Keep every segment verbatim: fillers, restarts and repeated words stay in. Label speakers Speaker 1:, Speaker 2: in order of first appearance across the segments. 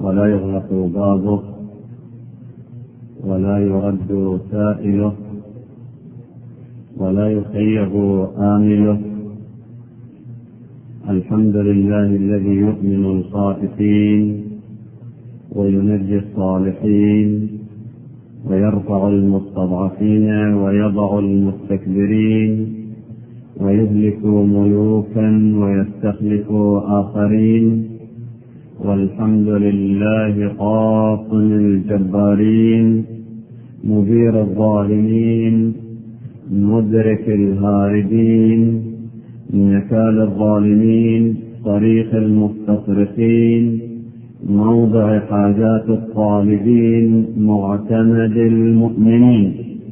Speaker 1: ولا يغلق بابه ولا يرد سائله ولا يخيب آمله. الحمد لله الذي يؤمن الخائفين وينجي الصالحين ويرفع المستضعفين ويضع المستكبرين ويهلك ملوكا ويستخلف آخرين. والحمد لله قاطن الجبارين مدير الظالمين مدرك الهاربين نكال الظالمين طريق المستصرخين موضع حاجات الطالبين معتمد المؤمنين.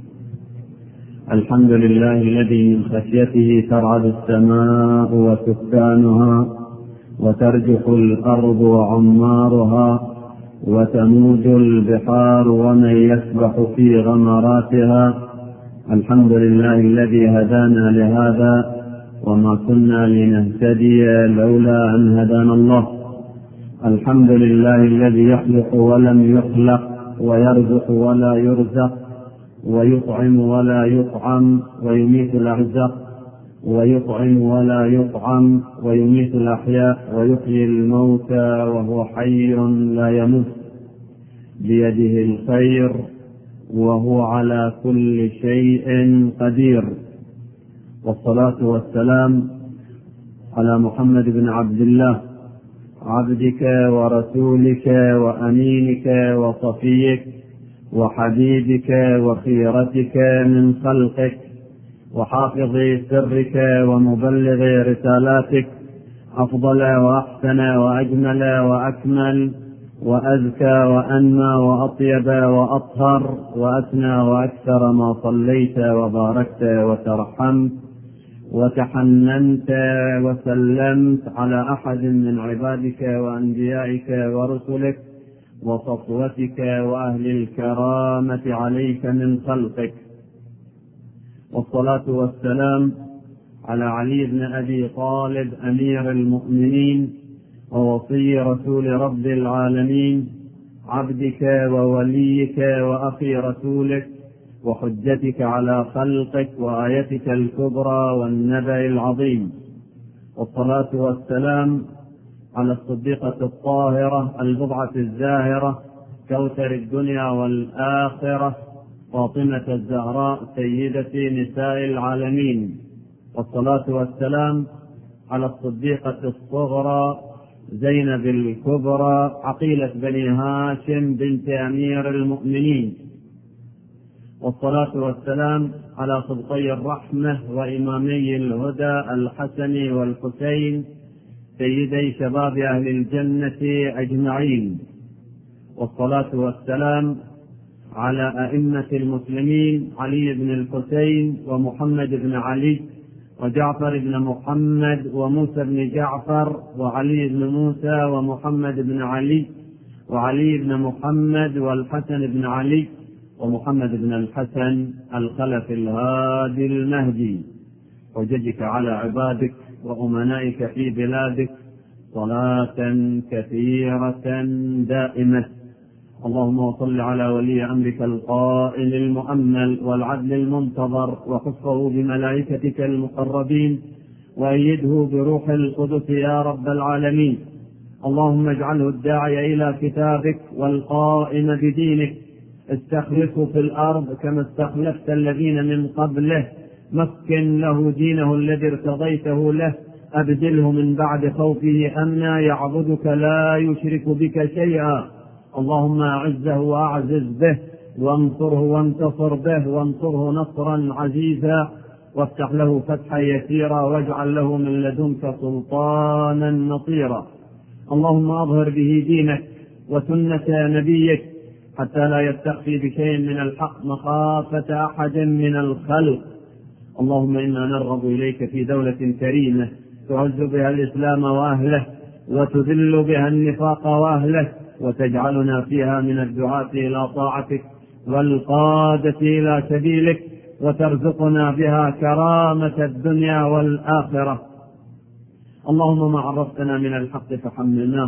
Speaker 1: الحمد لله الذي من خشيته ترعد السماء وسكانها وترجف الأرض وعمارها وتموج البحار ومن يسبح في غمراتها. الحمد لله الذي هدانا لهذا وما كنا لنهتدي لولا أن هدانا الله. الحمد لله الذي يخلق ولم يخلق ويرزق ولا يرزق ويطعم ولا يطعم ويميت الأرزاق ويطعم ولا يطعم ويميت الأحياء ويحيي الموتى وهو حي لا يموت بيده الخير وهو على كل شيء قدير. والصلاة والسلام على محمد بن عبد الله عبدك ورسولك وأمينك وصفيك وحبيبك وخيرتك من خلقك وحافظ سرك ومبلغ رسالاتك، أفضل وأحسن وأجمل وأكمل وأزكى وأنمى وأطيب وأطهر وأثنى وأكثر ما صليت وباركت وترحمت وتحننت وسلمت على أحد من عبادك وأنبيائك ورسلك وصفوتك وأهل الكرامة عليك من خلقك. والصلاة والسلام على علي بن أبي طالب أمير المؤمنين ووصي رسول رب العالمين عبدك ووليك وأخي رسولك وحجتك على خلقك وآيتك الكبرى والنبأ العظيم. والصلاة والسلام على الصديقة الطاهرة البضعة الزاهرة كوثر الدنيا والآخرة فاطمة الزهراء سيدة نساء العالمين. والصلاة والسلام على الصديقة الصغرى زينب الكبرى عقيلة بني هاشم بنت أمير المؤمنين. والصلاة والسلام على صدقي الرحمة وإمامي الهدى الحسن والحسين سيدي شباب أهل الجنة أجمعين. والصلاة والسلام على أئمة المسلمين علي بن الحسين ومحمد بن علي وجعفر بن محمد وموسى بن جعفر وعلي بن موسى ومحمد بن علي وعلي بن محمد والحسن بن علي ومحمد بن الحسن الخلف الهادي المهدي. وجدك على عبادك وأمنائك في بلادك صلاة كثيرة دائمة. اللهم صل على ولي أمرك القائل المؤمل والعدل المنتظر وحفظه بملائكتك المقربين وأيده بروح القدس يا رب العالمين. اللهم اجعله الداعي إلى كتابك والقائم بدينك، استخلفه في الأرض كما استخلفت الذين من قبله، مكن له دينه الذي ارتضيته له، أبدله من بعد خوفه أمنا يعبدك لا يشرك بك شيئا. اللهم أعزه وأعزز به وانصره وانتصر به وانصره نصرا عزيزا وافتح له فتحا يسيرا واجعل له من لدنك سلطانا نصيرا. اللهم أظهر به دينك وسنة نبيك حتى لا يستخفي بشيء من الحق مخافة أحد من الخلق. اللهم إنا نرغب إليك في دولة كريمة تعز بها الإسلام وأهله وتذل بها النفاق وأهله وتجعلنا فيها من الدعاة إلى طاعتك والقادة إلى سبيلك وترزقنا بها كرامة الدنيا والآخرة. اللهم ما عرفتنا من الحق فحملناه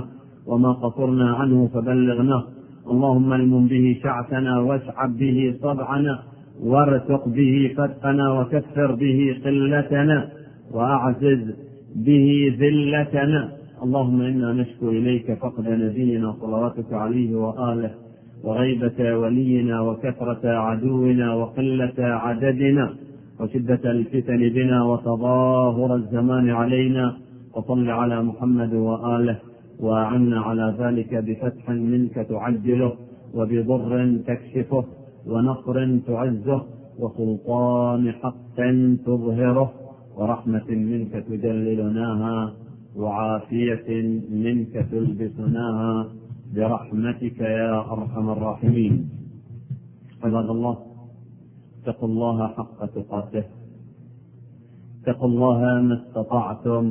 Speaker 1: وما قصرنا عنه فبلغناه. اللهم المن به شعثنا واشعب به صدعنا وارزق به فتحنا وكثر به قلتنا وأعزز به ذلتنا. اللهم إنا نشكو إليك فقد نبينا صلواتك عليه وآله وغيبة ولينا وكثرة عدونا وقلة عددنا وشدة الفتن بنا وتظاهر الزمان علينا. وصل على محمد وآله وأعنا على ذلك بفتح منك تعجله وبضر تكشفه ونصر تعزه وسلطان حق تظهره ورحمة منك تجللناها وعافية منك تلبسناها برحمتك يا أرحم الراحمين. عباد الله، اتقوا الله حق تقاته، اتقوا الله ما استطعتم،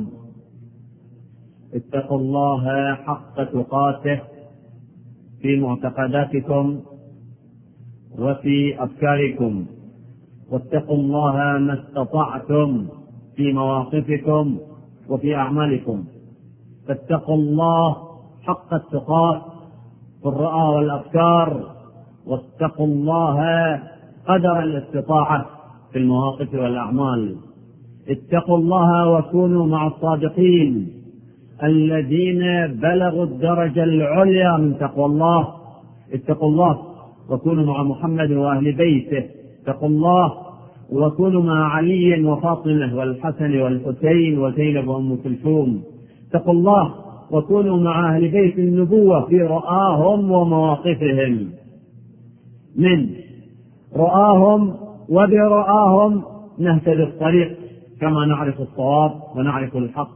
Speaker 1: اتقوا الله حق تقاته في معتقداتكم وفي أفكاركم، واتقوا الله ما استطعتم في مواقفكم وفي أعمالكم. فاتقوا الله حق التقاة في الرؤى والأفكار، واتقوا الله قدر الاستطاعة في المواقف والأعمال. اتقوا الله وكونوا مع الصادقين الذين بلغوا الدرجة العليا من تقوى الله. اتقوا الله وكونوا مع محمد وأهل بيته. اتقوا الله وكونوا مع علي وفاطمة والحسن والحسين وزينب وأم كلثوم. اتقوا الله وكونوا مع أهل بيت النبوة في رؤاهم ومواقفهم، من رؤاهم وبرؤاهم نهتدي الطريق كما نعرف الصواب ونعرف الحق،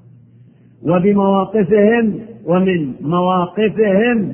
Speaker 1: وبمواقفهم ومن مواقفهم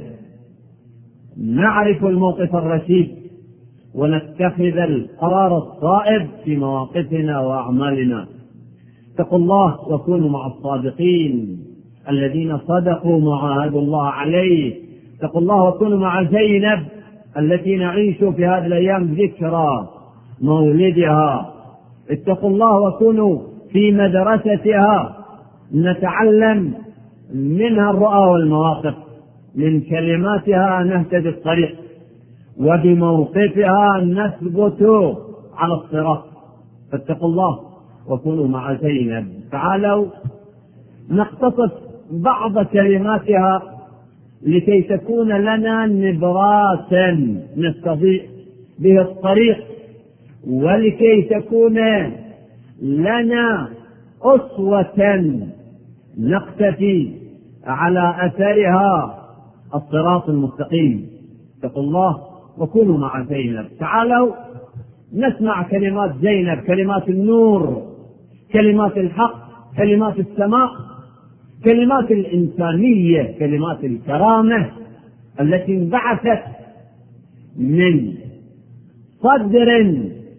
Speaker 1: نعرف الموقف الرشيد ونتخذ القرار الصائب في مواقفنا وأعمالنا. اتقوا الله وكونوا مع الصادقين الذين صدقوا ما عاهدوا الله عليه. اتقوا الله وكونوا مع زينب التي نعيش في هذه الأيام ذكرى مولدها. اتقوا الله وكونوا في مدرستها نتعلم منها الرؤى والمواقف، من كلماتها نهتدي الطريق، وبموقفها نثبت على الصراط. فاتقوا الله وكونوا مع زينب. تعالوا نقتص بعض كلماتها لكي تكون لنا نبراسا نستضيء به الطريق، ولكي تكون لنا أسوة نقتفي على أثرها الصراط المستقيم. اتقوا الله وكونوا مع زينب. تعالوا نسمع كلمات زينب، كلمات النور، كلمات الحق، كلمات السماء، كلمات الإنسانية، كلمات الكرامة التي انبعثت من صدر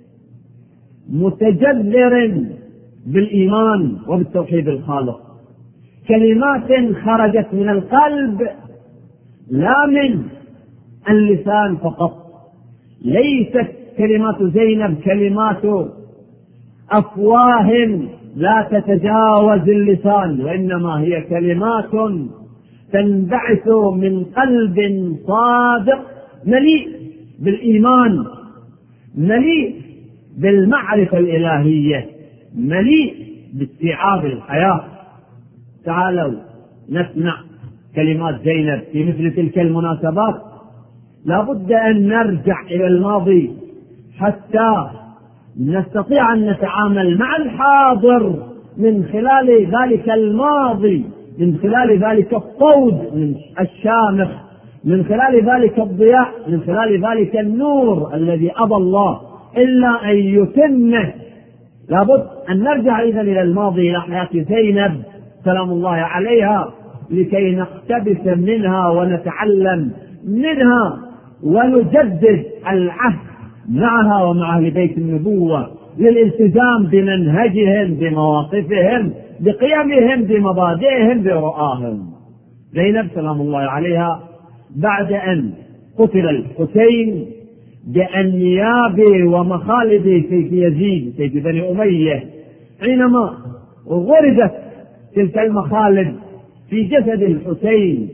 Speaker 1: متجذر بالإيمان وبالتوحيد الخالق، كلمات خرجت من القلب لا من اللسان فقط. ليست كلمات زينب كلمات أفواه لا تتجاوز اللسان، وإنما هي كلمات تنبعث من قلب صادق مليء بالإيمان، مليء بالمعرفة الإلهية، مليء باستيعاب الحياة. تعالوا نسمع كلمات زينب في مثل تلك المناسبات. لا بد أن نرجع إلى الماضي حتى نستطيع أن نتعامل مع الحاضر من خلال ذلك الماضي، من خلال ذلك الصوت الشامخ، من خلال ذلك الضياء، من خلال ذلك النور الذي أبى الله إلا أن يتمه. لابد أن نرجع إذن إلى الماضي، إلى حياة زينب سلام الله عليها، لكي نقتبس منها ونتعلم منها ونجدد العهد معها ومع أهل بيت النبوة للالتزام بمنهجهم، بمواقفهم، بقيمهم، بمبادئهم، برؤاهم. زينب سلام الله عليها بعد أن قتل الحسين بأنياب ومخالب سيف يزيد سيف بني أمية، حينما غرزت تلك المخالب في جسد الحسين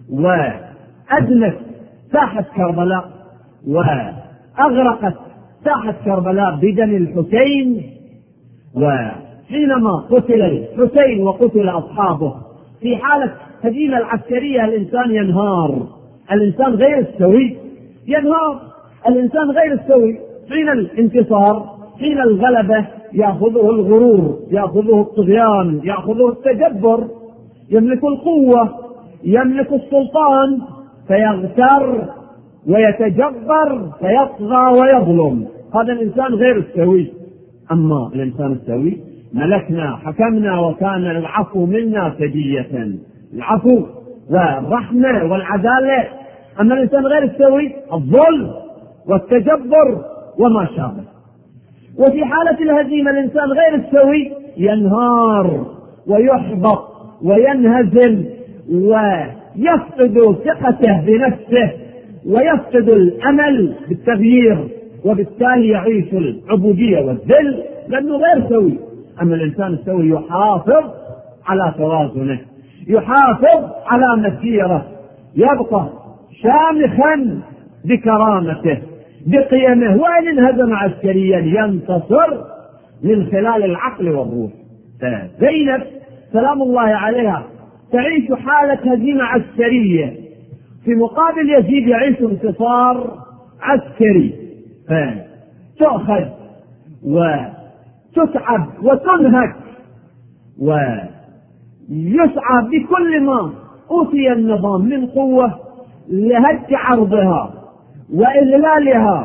Speaker 1: وأدمت ساحة كربلاء وأغرقت ساحة كربلاء بدم الحسين. وحينما قتل الحسين وقتل أصحابه في حالة هزيمة العسكرية الإنسان ينهار، الإنسان غير السوي ينهار، الإنسان غير السوي. حين الانتصار، حين الغلبة، يأخذه الغرور، يأخذه الطغيان، يأخذه التجبر، يملك القوة، يملك السلطان، فيغتر ويتجبر فيطغى ويظلم. هذا الإنسان غير السوي. أما الإنسان السوي ملكنا حكمنا وكان العفو منا سجية، العفو والرحمة والعدالة. أما الإنسان غير السوي الظلم والتجبر وما شابه. وفي حالة الهزيمة الإنسان غير السوي ينهار ويحبط وينهزم ويفقد ثقته بنفسه ويفقد الأمل بالتغيير، وبالتالي يعيش العبودية والذل لأنه غير سوي. أما الإنسان السوي يحافظ على توازنه، يحافظ على مسيرة، يبقى شامخا بكرامته بقيمه، وإن انهزم عسكريا ينتصر من خلال العقل والروح. زينب سلام الله عليها تعيش حالة هزيمة عسكرية، في مقابل يزيد يعيش انتصار عسكري، فتؤخذ وتتعب وتنهك ويسعى بكل ما أوتي النظام من قوة لهد عرضها وإذلالها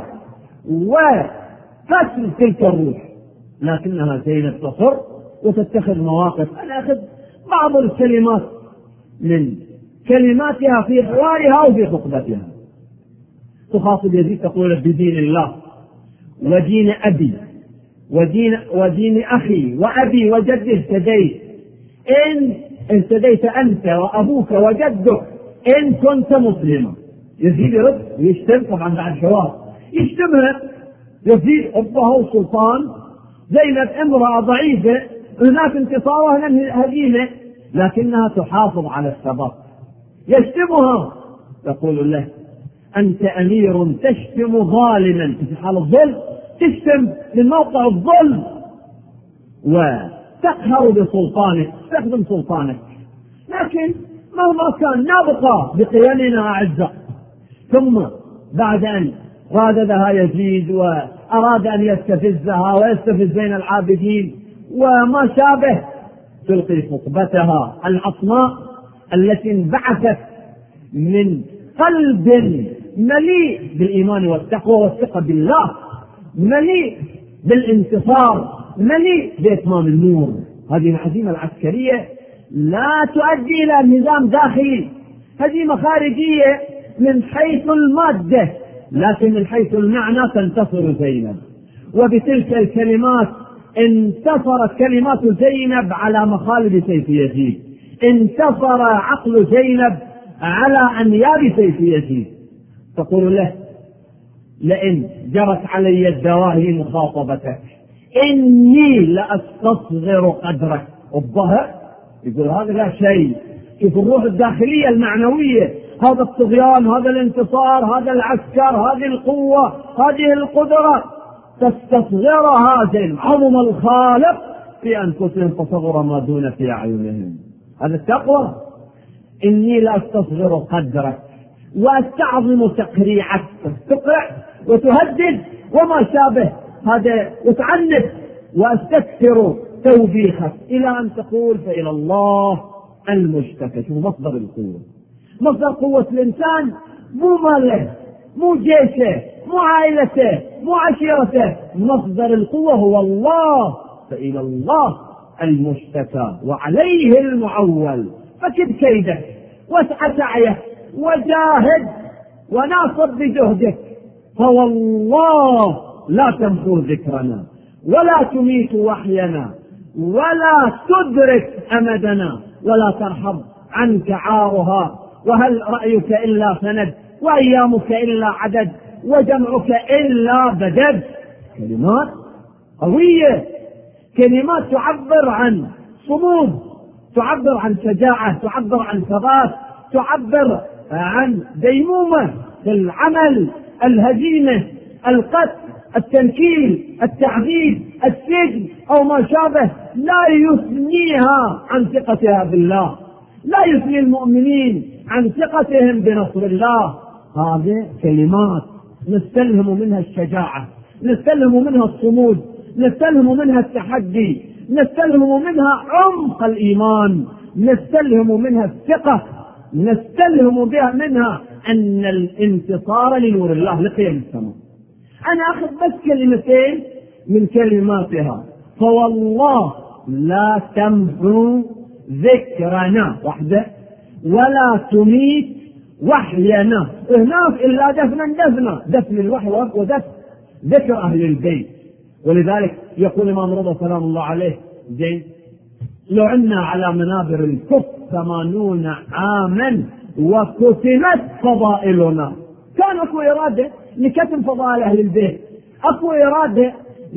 Speaker 1: وقتل تلك الروح، لكنها زينب تصر وتتخذ مواقف. أنا أخذ بعض الكلمات من كلماتها في حوارها وفي خطبتها. تخاطب يزيد تقول: بدين الله ودين أبي ودين, ودين أخي وأبي وجدي اهتديت، إن اهتديت أنت وأبوك وجدك إن كنت مسلما. يزيد يرد ويشتم، طبعا بعد حوار يشتمها. يزيد أبوه سلطان، زينب امرأة ضعيفة، هناك انتصار وهنا هزيمة، لكنها تحافظ على الثبات. يشتمها يقول له: أنت أمير تشتم ظالما، في حال الظلم تشتم من موقع الظلم وتقهر بسلطانك، تخدم سلطانك، لكن مهما كان نبقى بقيمنا أعزة. ثم بعد أن راددها يزيد وأراد أن يستفزها ويستفز بين العابدين وما شابه، تلقي خطبتها العصماء التي انبعثت من قلب مليء بالإيمان والتقوى والثقة بالله، مليء بالانتصار، مليء بإتمام النور. هذه الهزيمة العسكرية لا تؤدي إلى نظام داخلي، هزيمة خارجية من حيث المادة، لكن من حيث المعنى تنتصر زينب. وبتلك الكلمات انتصرت كلمات زينب على مخالب سيف يزيد، انتصر عقل زينب على أنياب سيف يزيد. تقول له: لئن جرت علي الدواهي مخاطبتك إني لأستصغر قدرك. الظهر يقول هذا لا شيء، شوف الروح الداخلية المعنوية، هذا الطغيان، هذا الانتصار، هذا العسكر، هذه القوة، هذه القدرة تستصغرها زين. عظم الخالق في أنفسهم فصغر ما دون في أعينهم. هذا التقوى. إني لأستصغر قدرك وأستعظم تقريعك، تقرع وتهدد وما شابه هذا، وتعنف وأستكثر توبيخك، إلى أن تقول: فإلى الله المشتكى. شو مصدر القوة؟ مصدر قوة الإنسان مو ماله، مو جيشه، مو عائلته، مو عشيرته. مصدر القوة هو الله، فإلى الله المشتكى وعليه المعول. فكد كيدك واسعى سعيك وجاهد وناصر بجهدك، فوالله لا تمحو ذكرنا ولا تميت وحينا ولا تدرك أمدنا ولا ترحب عنك عارها. وهل رأيك إلا سند وأيامك إلا عدد وجمعك إلا بدد. كلمات قوية، كلمات تعبر عن صمود، تعبر عن شجاعة، تعبر عن ثبات، تعبر عن ديمومة في العمل، الهزيمة، القتل، التنكيل، التعذيب، السجن أو ما شابه، لا يثنيها عن ثقتها بالله، لا يثني المؤمنين عن ثقتهم بنصر الله. هذه كلمات نستلهم منها الشجاعة، نستلهم منها الصمود، نستلهم منها التحدي، نستلهم منها عمق الإيمان، نستلهم منها الثقة، نستلهم بها منها أن الانتصار لنور الله لقيام السماء. أنا أخذ بس كلمتين من كلماتها: فوالله لا تمحو ذكرنا وحده ولا تميت وحينا. هناك إلا دفنا دفنا دفن الوحي ودفن ذكر أهل البيت. ولذلك يقول الإمام رضا سلام الله عليه: زين لو عنا على منابر الكفر ثمانون عاما وكتمت فضائلنا. كان أكو إرادة لكتم فضائل أهل البيت، أكو إرادة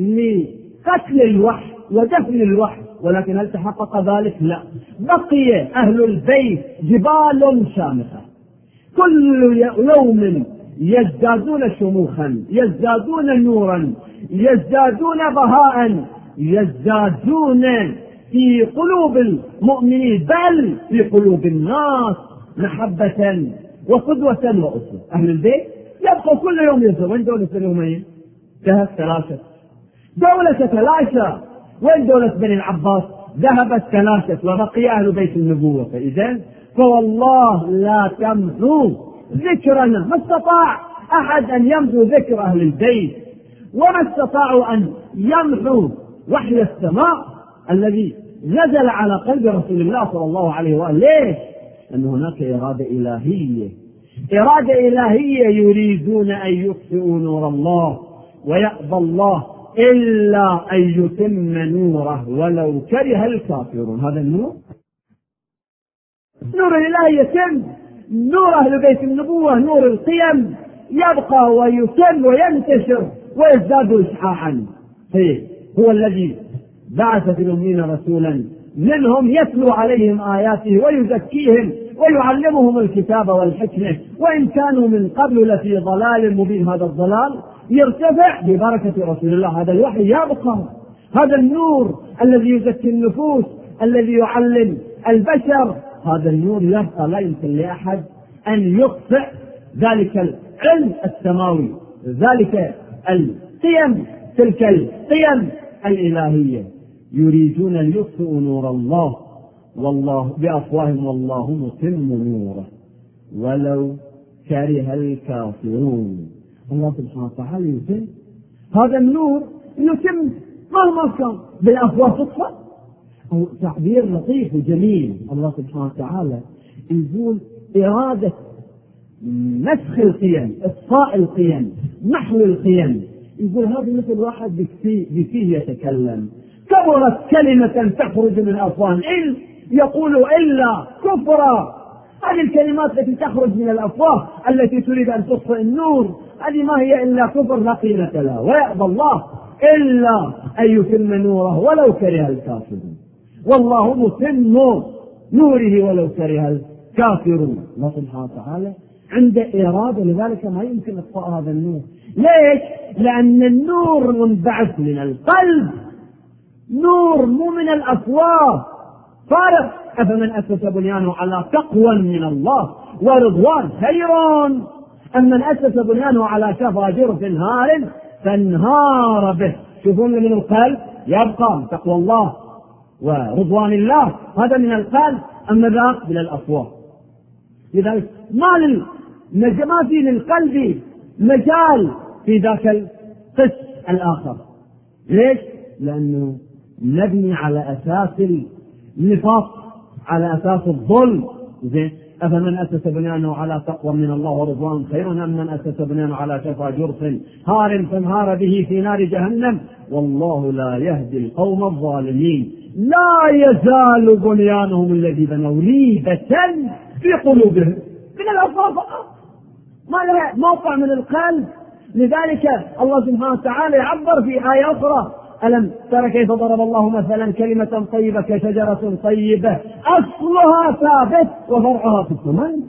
Speaker 1: لقتل الوحي ودفن الوحي، ولكن هل تحقق ذلك؟ لا. بقي أهل البيت جبال شامخة، كل يوم يزدادون شموخا، يزدادون نورا، يزدادون بهاء، يزدادون في قلوب المؤمنين بل في قلوب الناس محبة وقدوة وأسوة. أهل البيت يبقى كل يوم يزداد. وين دولة اليومين؟ ذهب ثلاثة. دولة ثلاثة. وين دولة بني العباس؟ ذهبت ثلاثة وبقي أهل بيت النبوة. فإذن فوالله لا تمحو ذكرنا. ما استطاع أحد أن يمحو ذكر أهل البيت، وما استطاعوا أن يمحو وحي السماء الذي نزل على قلب رسول الله صلى الله عليه وآله. ليش؟ أن هناك إرادة إلهية، إرادة إلهية يريدون أن يطفئوا نور الله، ويأبى الله إلا أن يتم نوره ولو كره الكافرون. هذا النور، نور الإله يتم، نور أهل بيت النبوة، نور القيم يبقى ويتم وينتشر ويزداد إشعاعا. هو الذي بعث في الأمين رسولا منهم يتلو عليهم آياته ويزكيهم ويعلمهم الكتاب والحكمة، وإن كانوا من قبل لفي ضلال مبين. هذا الضلال يرتفع ببركة رسول الله. هذا الوحي يبقى، هذا النور الذي يزكي النفوس، الذي يعلم البشر، هذا النور يبقى. لا يمكن لأحد أن يطفئ ذلك العلم السماوي، ذلك القيم، تلك القيم الإلهية. يريدون أن يطفئوا نور الله والله بأفواههم والله متم نوره ولو كره الكافرون. الله سبحانه وتعالى يتم هذا النور، يتم مهما كان. بالأفواه تطفأ. تعبير لطيف وجميل. الله سبحانه وتعالى يقول إرادة مسخ القيم، إطفاء القيم، محو القيم. يقول هذا مثل واحد بفيه يتكلم، كبرت كلمة تخرج من أفواه إن يقول إلا كفرا. هذه الكلمات التي تخرج من الأفواه التي تريد أن تطفئ النور، هذه ما هي إلا كفر لا قيمة لها. ويأبى الله إلا أن يتم نوره ولو كره الكافرون. والله متم نوره ولو كره الكافرون. الله سبحانه وتعالى عنده إرادة، لذلك ما يمكن إطفاء هذا النور. ليش؟ لأن النور منبعث من القلب، نور مو من الأفواه. فارق. أفمن أسس بنيانه على تقوى من الله ورضوان خير أم من أسس بنيانه على شفا جرف هار فانهار به. شوفون من القلب يبقى تقوى الله ورضوان الله، هذا من القلب. أما ذاك من الأفواه. لذلك ما ما في للقلب مجال في ذاك القسم الآخر. ليش؟ لأنه نبني على أساس النفاق، على أساس الظلم. زين أفمن أسس بنيانه على تقوى من الله ورضوان خير أم من أسس بنيانه على شفا جرف هار فانهار به في نار جهنم والله لا يهدي القوم الظالمين. لا يزال بنيانهم الذي بنوا ريبة في قلوبهم من الأفواه فقط، ما لها موقع من القلب. لذلك الله سبحانه وتعالى يعبر في آية أخرى: ألم ترى كيف ضرب الله مثلا كلمة طيبة كشجرة طيبة أصلها ثابت وفرعها في السماء. يمكن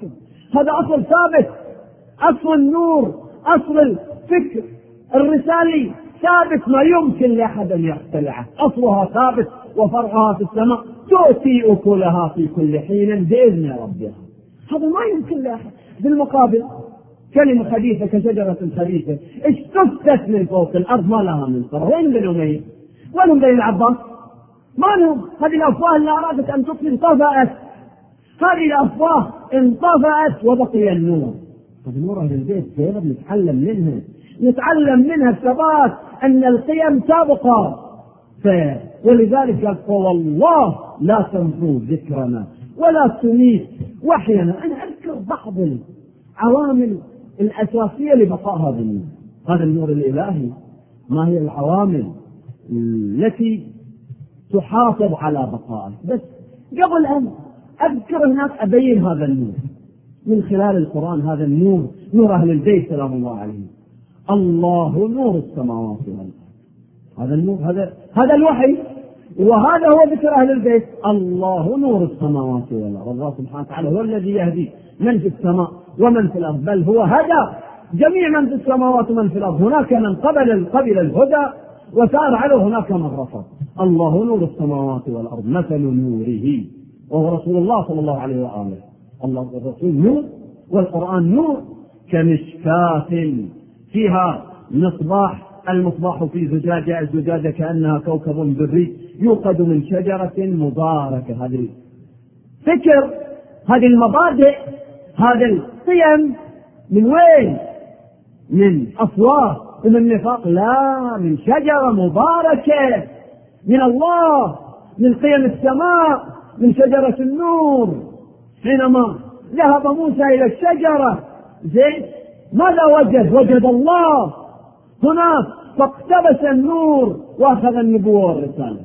Speaker 2: هذا أصل ثابت، أصل النور، أصل الفكر الرسالي ثابت، ما يمكن لأحد أن يختلعه. أصلها ثابت وفرعها في السماء، تؤتي أكلها في كل حين بإذن ربها. هذا ما يمكن لأحد. بالمقابل كلمة خبيثة كشجرة خبيثة اجتثت من فوق الأرض ما لها من قرار. وين بن أمية؟ وين بن العباس؟ ما لهم؟ هذه الأفواه اللي أرادت أن تطفئ انطفأت، هذه الأفواه انطفأت وبقي النور. هذا نور أهل البيت كيف نتعلم منها؟ نتعلم منها الثبات أن القيم سابقة. ولذلك قال والله لا تنسوا ذكرنا ولا تميت وحينا. أنا أذكر بعض العوامل الأساسية لبقاء هذا النور، هذا النور الإلهي. ما هي العوامل التي تحافظ على بقائه؟ بس قبل أن أذكر هناك أبين هذا النور من خلال القرآن. هذا النور نور أهل البيت سلام الله عليهم. الله نور السماوات والأرض. هذا النور، هذا هذا الوحي، وهذا هو ذكر أهل البيت. الله نور السماوات والأرض. الله سبحانه وتعالى هو الذي يهدي من في السماء ومن في الأرض، بل هو هدى جميع من في السماوات ومن في الأرض. هناك من قبل قبل الهدى وسار عليه، هناك من رفض. الله نور السماوات والأرض مثل نوره، وهو رسول الله صلى الله عليه وآله. الله الرسول نور والقرآن نور، كمشكاة فيها مصباح، المصباح في زجاجة، الزجاجة كأنها كوكب دري يوقد من شجرة مباركة. هذه الفكر، هذه المبادئ، هذا القيم من وين؟ من أفواه ومن نفاق؟ لا، من شجرة مباركة من الله، من قيم السماء، من شجرة النور. حينما ذهب موسى إلى الشجرة زين ماذا وجد؟ وجد الله هناك، فاقتبس النور وأخذ النبوة والرسالة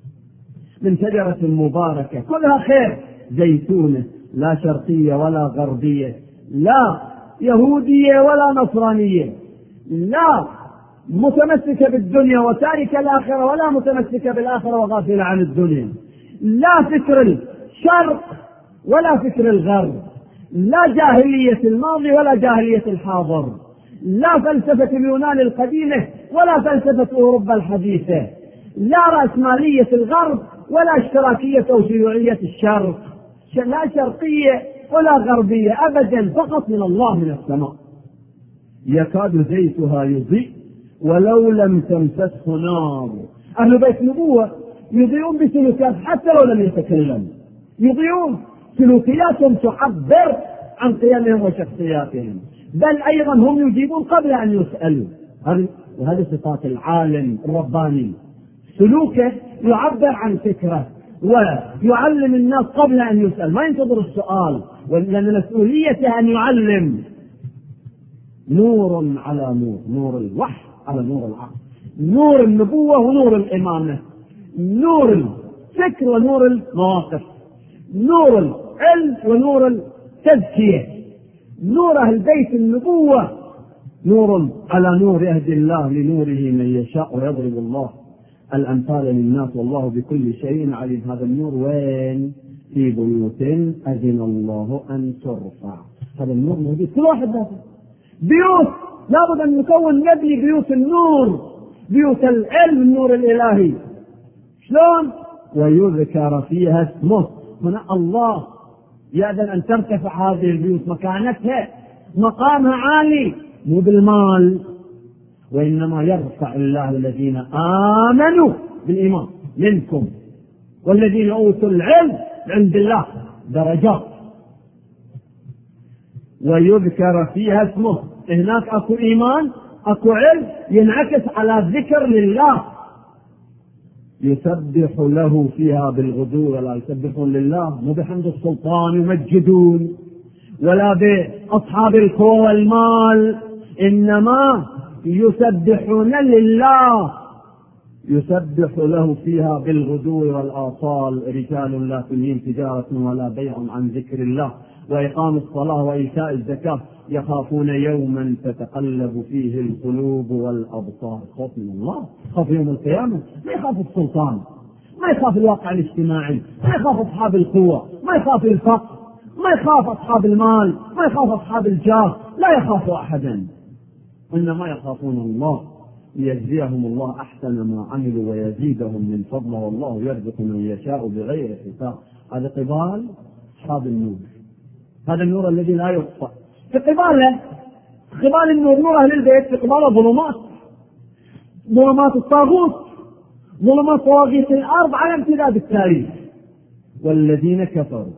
Speaker 2: من شجرة مباركة كلها خير، زيتونة، لا شرقية ولا غربية، لا يهودية ولا نصرانية، لا متمسكة بالدنيا وتاركة الآخرة، ولا متمسكة بالآخرة وغافلة عن الدنيا، لا فكر الشرق ولا فكر الغرب، لا جاهلية الماضي ولا جاهلية الحاضر، لا فلسفة اليونان القديمة ولا فلسفة أوروبا الحديثة، لا رأسمالية الغرب ولا اشتراكية أو شيوعية الشرق، لا شرقية ولا غربية أبدا، فقط من الله من السماء. يكاد زيتها يضيء ولو لم تمسسه نار. أهل بيت نبوة يضيئون بسلوكات حتى لو لم يتكلم، يضيئون سلوكياتهم تعبر عن قيمهم وشخصياتهم، بل أيضا هم يجيبون قبل أن يسألوا. وهذه صفات العالم الرباني، سلوكه يعبر عن فكره ويعلم الناس قبل أن يسأل، ما ينتظر السؤال، لأن مسؤوليته أن يعلم. نور على نور، نور الوحي على نور العقل، نور النبوة ونور الإمامة، نور الفكر ونور المواقف، نور العلم ونور التزكية. نور أهل بيت النبوة نور على نور، يهدي الله لنوره من يشاء ويضرب الله الأمثال للناس والله بكل شيء عليم. هذا النور وين؟ في بيوت أذن الله أن ترفع. هذا النور موجود كل واحد ذاته. بيوت لابد أن نكون نبني بيوت النور، بيوت العلم، النور الإلهي. شلون؟ ويذكر فيها اسمه. هنا الله يأذن أن ترتفع هذه البيوت، مكانتها مقامها عالي، مو بالمال، وإنما يرفع الله الذين آمنوا بالإيمان منكم والذين أوتوا العلم عند الله درجات. ويذكر فيها اسمه، هناك أكو إيمان أكو علم ينعكس على ذكر لله. يسبح له فيها بالغدو، ولا يسبحون لله مو بحمد السلطان يمجدون ولا بأصحاب القوى والمال، إنما يسبحون لله. يسبح له فيها بالغدو والآصال رجال لا تلهيهم تجارة ولا بيع عن ذكر الله وإقام الصلاة وإيتاء الزكاة يخافون يوما تتقلب فيه القلوب والأبصار. خوف من الله، خوف يوم القيامة، ما يخاف السلطان، ما يخاف الواقع الاجتماعي، ما يخاف أصحاب القوة، ما يخاف الفقر، ما يخاف أصحاب المال، ما يخاف أصحاب الجاه، لا يخاف أحدا، إنما يخافون الله ليجزيهم الله أحسن ما عملوا ويزيدهم من فضله، والله يرزق من يشاء بغير حساب. هذا قبال أصحاب النور، هذا النور الذي لا يطفأ. في قباله قبال النور نور أهل البيت، في قباله ظلمات، ظلمات الطاغوت، ظلمات طواغيت الأرض على امتداد التاريخ. والذين كفروا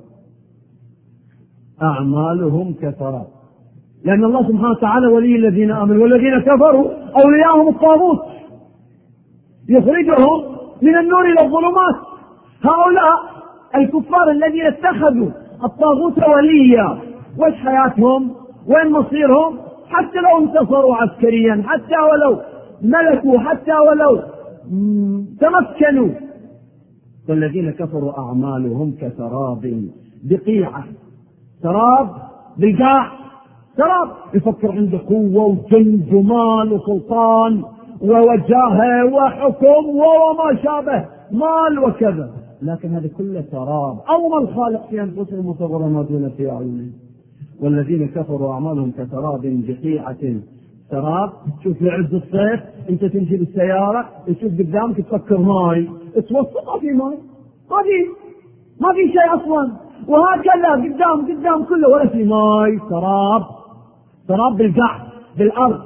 Speaker 2: أعمالهم كسراب، لأن الله سبحانه وتعالى ولي الذين آمنوا، والذين كفروا أولياءهم الطاغوت يخرجهم من النور إلى الظلمات. هؤلاء الكفار الذين اتخذوا الطاغوت وليا، وش حياتهم وين مصيرهم؟ حتى لو انتصروا عسكريا، حتى ولو ملكوا، حتى ولو تمكنوا. والذين كفروا أعمالهم كسراب بقيعة، سراب بالقاع، سراب يفكر عنده قوة وجند ومال وسلطان ووجاهة وحكم وما شابه، مال وكذا، لكن هذا كله سراب. أو من خالق في أنفسهم وصغر ما دون في أعينهم. والذين كفروا أعمالهم كسراب بقيعة، سراب. شوف في عز الصيف أنت تمشي بالسيارة تشوف قدامك تفكر ماي، توسط ما في ماي، ما في ما في شيء أصلا، وهكذا قدام قدام كله ولا في ماي، سراب، سراب بالقاع بالأرض،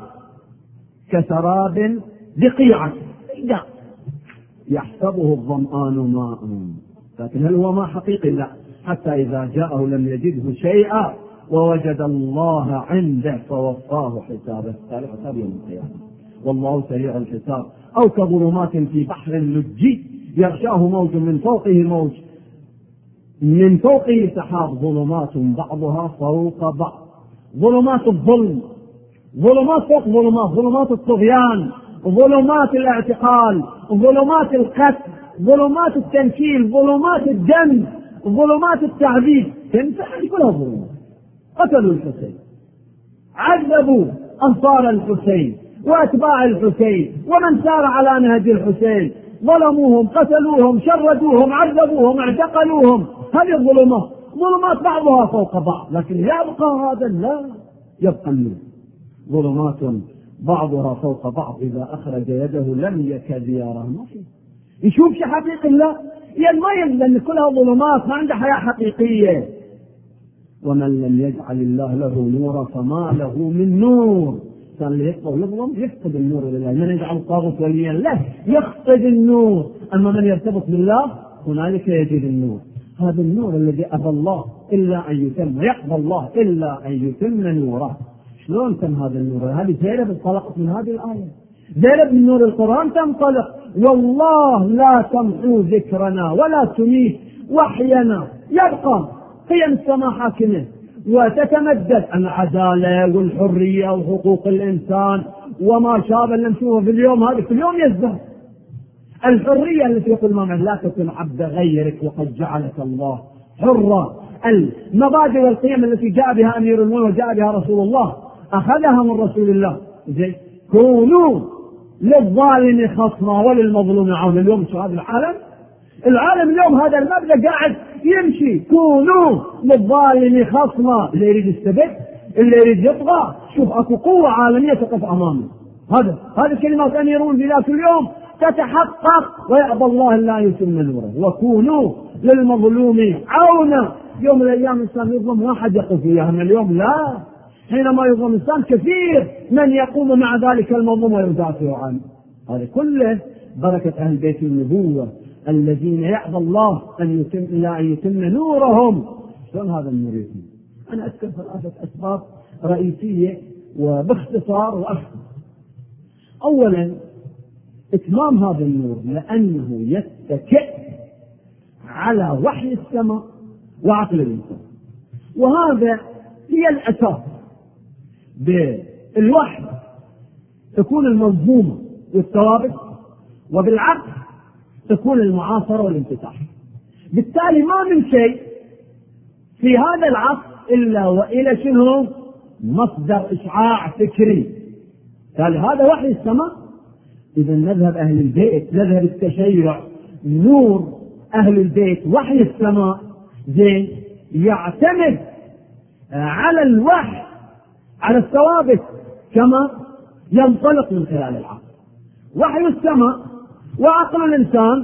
Speaker 2: كسراب بقيعة يحسبه الظمآن ماء، لكن هل هو ماء حقيقي؟ لا، حتى إذا جاءه لم يجده شيئا ووجد الله عنده فوفاه حسابه، قال حساب يوم القيامة والله سريع الحساب. أو كظلمات في بحر لجي يغشاه موج من فوقه موج من فوقه سحاب، ظلمات بعضها فوق بعض، ظلمات الظلم، ظلمات فوق ظلمات، ظلمات الطغيان، ظلمات الاعتقال، ظلمات القتل، ظلمات التنكيل، ظلمات الدم، ظلمات التعذيب، تنفع كلها ظلمات. قتلوا الحسين، عذبوا أنصار الحسين وأتباع الحسين ومن سار على نهج الحسين، ظلموهم، قتلوهم، شردوهم، عذبوهم، اعتقلوهم. هذه الظلمات، ظلمات بعضها فوق بعض، لكن يبقى هذا لا يبقى النور، ظلمات بعضها فوق بعض إذا أخرج يده لم يكد يراه، ما في يشوف شيء حقيقي، لا ينميز، لأن كلها ظلمات ما عنده حياة حقيقية. ومن لم يجعل الله له نورا فما له من نور. كان اللي يقضى ويظلم يفقد النور لله، من يجعل الطاغوت وليا له يفقد النور، أما من يرتبط بالله هنالك يجد النور. هذا النور الذي أبى الله إلا أن يتم، ويقضى الله إلا أن يتم نوره. شلون تم هذا النور؟ هذه زينب انطلقت من هذه الآية، زينب من نور القرآن تنطلق. والله لا تمحو ذكرنا ولا تميت وحينا، يبقى قيم السماء حاكمة وتتمدد العدالة والحرية وحقوق الإنسان وما شابه اللي نشوفه في اليوم، هذا في اليوم يزداد. الحرية التي يقول ما لا تكن عبد غيرك وقد جعلك الله حرا. المبادئ والقيم التي جاء بها أمير المؤمنين وجاء بها رسول الله أخذها من رسول الله. زي كونوا للظالم خصما وللمظلوم عونا. اليوم شو هذا العالم؟ العالم اليوم هذا المبدأ قاعد يمشي، كونوا للظالم خصما، اللي يريد يستبد، اللي يريد يطغى، شوف اكو قوة عالمية تقف امامه. هذا هذه كلمات اميرون في ذاك اليوم تتحقق، ويأبى الله لا يتم نوره. وكونوا للمظلوم عونا. يوم من الايام الانسان يظلم ما حد يقف وياه، من اليوم لا، حينما يظلم الانسان كثير من يقوم مع ذلك المظلوم ويدافع عنه. هذا كله بركة اهل بيت النبوة الذين يأبى الله أن يتم إلا أن يتم نورهم. شلون هذا النور يتم؟ أنا أذكر ثلاثة أسباب رئيسية وباختصار وأختصر. أولا إتمام هذا النور لأنه يتكئ على وحي السماء وعقل الإنسان، وهذا هي الأساس. بالوحي تكون المنظومة والثوابت، وبالعقل تكون المعاصرة والانفتاح. بالتالي ما من شيء في هذا العصر إلا وإلى شنو؟ مصدر إشعاع فكري. قال هذا وحي السماء. إذا نذهب أهل البيت، نذهب التشيع، نور أهل البيت وحي السماء. زين يعتمد على الوحي، على الثوابت، كما ينطلق من خلال العقل. وحي السماء وعقل الإنسان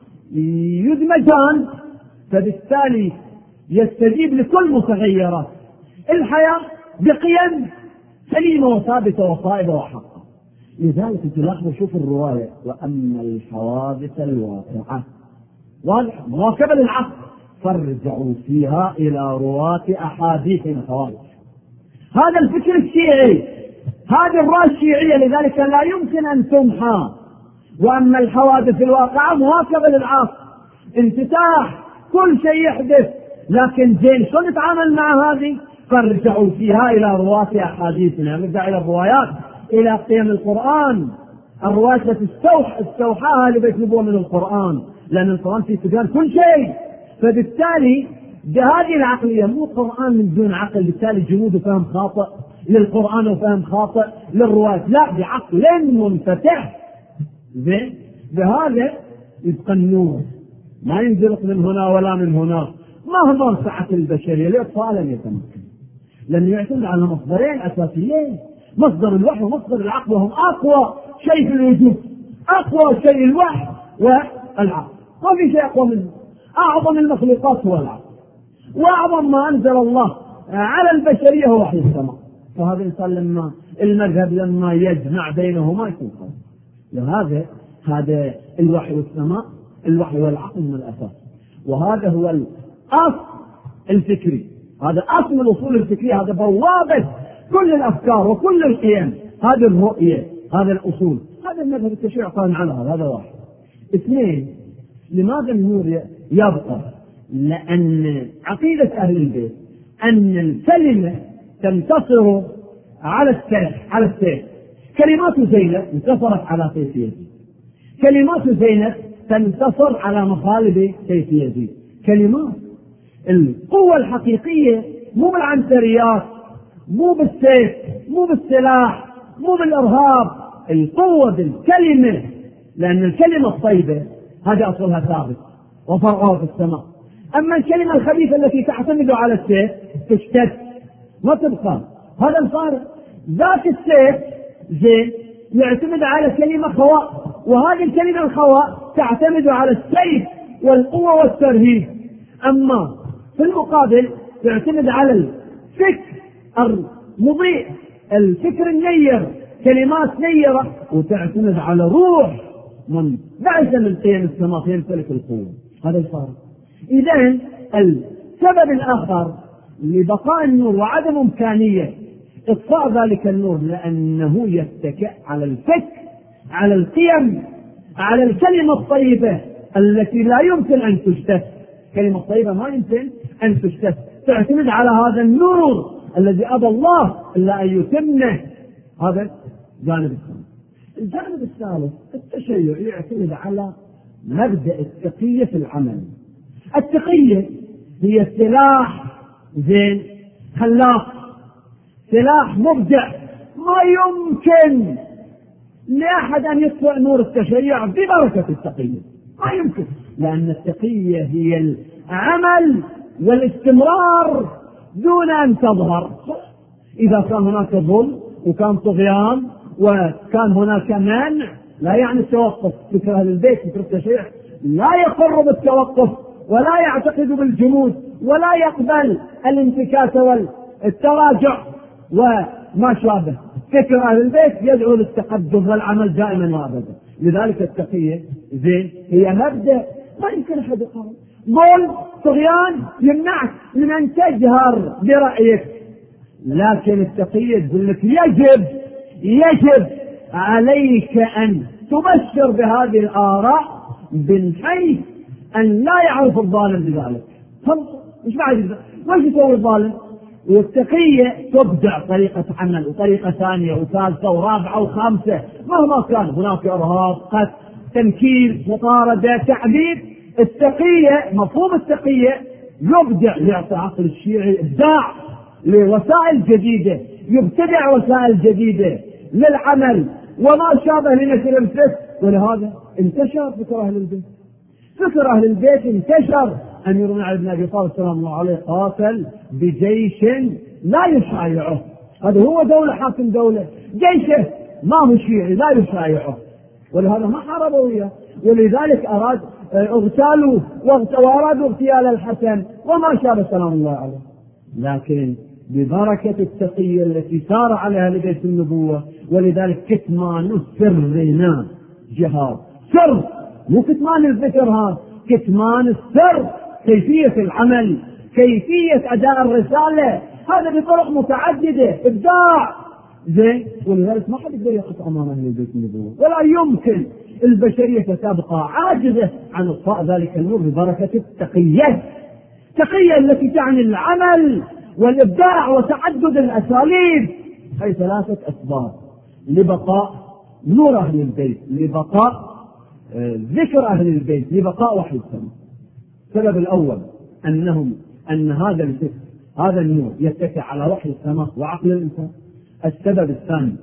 Speaker 2: يدمجان، فبالتالي يستجيب لكل متغيرات الحياة بقيم سليمة وثابتة وصائبة وحقة. لذلك تلاحظوا، شوف الرواية: وأما الحوادث الواقعة، واضح مواكبة للعقل، فارجعوا فيها إلى رواة أحاديث الحوادث. هذا الفكر الشيعي، هذه الرأي الشيعية، لذلك لا يمكن أن تمحى. وأما الحوادث الواقعة مواكبة للعقل، انفتاح، كل شيء يحدث، لكن زين شو نتعامل مع هذه؟ فارجعوا فيها إلى رواة أحاديثنا، نرجع إلى الروايات، إلى قيم القرآن، الروايات التي استوحاها لبيت نبوة من القرآن، لأن القرآن في تبيان كل شيء. فبالتالي هذه العقلية مو قرآن من دون عقل، بالتالي جمود وفهم خاطئ للقرآن وفهم خاطئ للروايات، لا، بعقل منفتح. زين، بهذا يبقى النور ما ينزلق من هنا ولا من هنا مهما سعت البشرية لإطفالا يتمكن، لأنه يعتمد على مصدرين أساسيين: مصدر الوحي ومصدر العقل، وهم أقوى شيء في الوجود. أقوى شيء الوحي والعقل، ما في شيء أقوى منه. أعظم المخلوقات هو العقل، وأعظم ما أنزل الله على البشرية هو وحي السماء. فهذا الإنسان لما المذهب لما يجمع بينهما يكون قوي. لهذا هذا الوحي والسماء، الوحي والعقل من الأساس، وهذا هو الأصل الفكري، هذا أصل الأصول الفكرية، هذا بوابة كل الأفكار وكل القيم، هذه الرؤية، هذا الأصول، هذا المذهب التشريع قائم على هذا. هذا واحد. اثنين، لماذا النور يبقى؟ لأن عقيدة أهل البيت أن الكلمة تنتصر على السيف، على السيف. كلمات زينب انتصرت على سيف يزيد، كلمات زينب تنتصر على مخالب سيف يزيد. كلمات القوة الحقيقية مو بالعنتريات، مو بالسيف، مو بالسلاح، مو بالإرهاب، القوة بالكلمة، لأن الكلمة الطيبة هذا أصلها ثابت وفرعها في السماء. أما الكلمة الخبيثة التي تعتمد على السيف تشتد ما تبقى. هذا الفارق. ذات السيف زين يعتمد على كلمة خواء، وهذه الكلمة الخواء تعتمد على السيف والقوة والترهيب. أما في المقابل تعتمد على الفكر المضيء، الفكر النير، كلمات نيرة، وتعتمد على روح منبعثة من قيم السماء يمتلك القوة. هذا الفارق. إذن السبب الآخر لبقاء النور وعدم إمكانية إطفاء ذلك النور لأنه يتكئ على الفكر، على القيم، على الكلمة الطيبة التي لا يمكن أن تجتث. كلمة طيبة ما يمكن أن تجتث، تعتمد على هذا النور الذي أبى الله إلا أن يتمه. هذا جانب الثاني. الجانب الثالث التشيع يعتمد على مبدأ التقية في العمل. التقية هي سلاح زين خلاق، سلاح مبدع، ما يمكن لأحد أن يطفئ نور التشيع ببركة التقية، ما يمكن، لأن التقية هي العمل والاستمرار دون أن تظهر. إذا كان هناك ظلم وكان طغيان وكان هناك منع لا يعني التوقف. فكر أهل البيت فكر التشيع لا يقر بالتوقف ولا يعتقد بالجمود ولا يقبل الانتكاس والتراجع وما شابه. فكر أهل البيت يدعو للتقدم والعمل دائما وابدا. لذلك التقية زين هي مبدأ ما يمكن أحد يقاوم. ظلم طغيان يمنعك من أن تجهر برأيك، لكن التقية تقول لك يجب يجب عليك أن تبشر بهذه الآراء من حيث أن لا يعرف الظالم بذلك. مش بعد وش يسوي الظالم؟ والتقية تبدع طريقة عمل وطريقة ثانية وثالثة ورابعة وخامسة مهما كان هناك إرهاب، قتل، تنكيل، مطاردة، تعذيب. التقية مفهوم التقية يبدع، يعطي عقل الشيعي إبداع لوسائل جديدة، يبتدع وسائل جديدة للعمل وما شابه لنشر الفكر. ولهذا انتشر فكر أهل البيت. فكر أهل البيت انتشر أمير بن علي بن أبي طالب سلام الله عليه قاتل بجيش لا يشايعه، هذا هو دولة حاكم دولة، جيشه ما هو شيعي لا يشايعه، ولهذا ما حاربوا وياه، ولذلك أراد اغتالوا وأرادوا اغتيال الحسن وما شابه سلام الله عليه. لكن ببركة التقية التي سار عليها لبيت النبوة، ولذلك كتمان سرنا جهاد، سر مو كتمان الذكر، هذا كتمان السر، كيفية العمل، كيفية أداء الرسالة، هذا بطرق متعددة، إبداع زين. ولذلك ما حد يقدر يقف أمام أهل بيت النبوة، ولا يمكن، البشرية تبقى عاجزة عن إطفاء ذلك النور ببركة التقية، التقية التي تعني العمل والإبداع وتعدد الأساليب. هي ثلاثة أسباب لبقاء نور أهل البيت، لبقاء ذكر أهل البيت، لبقاء وحي السماء. السبب الأول أنهم أن هذا الذكر هذا النور يتكئ على وحي السماء وعقل الإنسان. السبب الثاني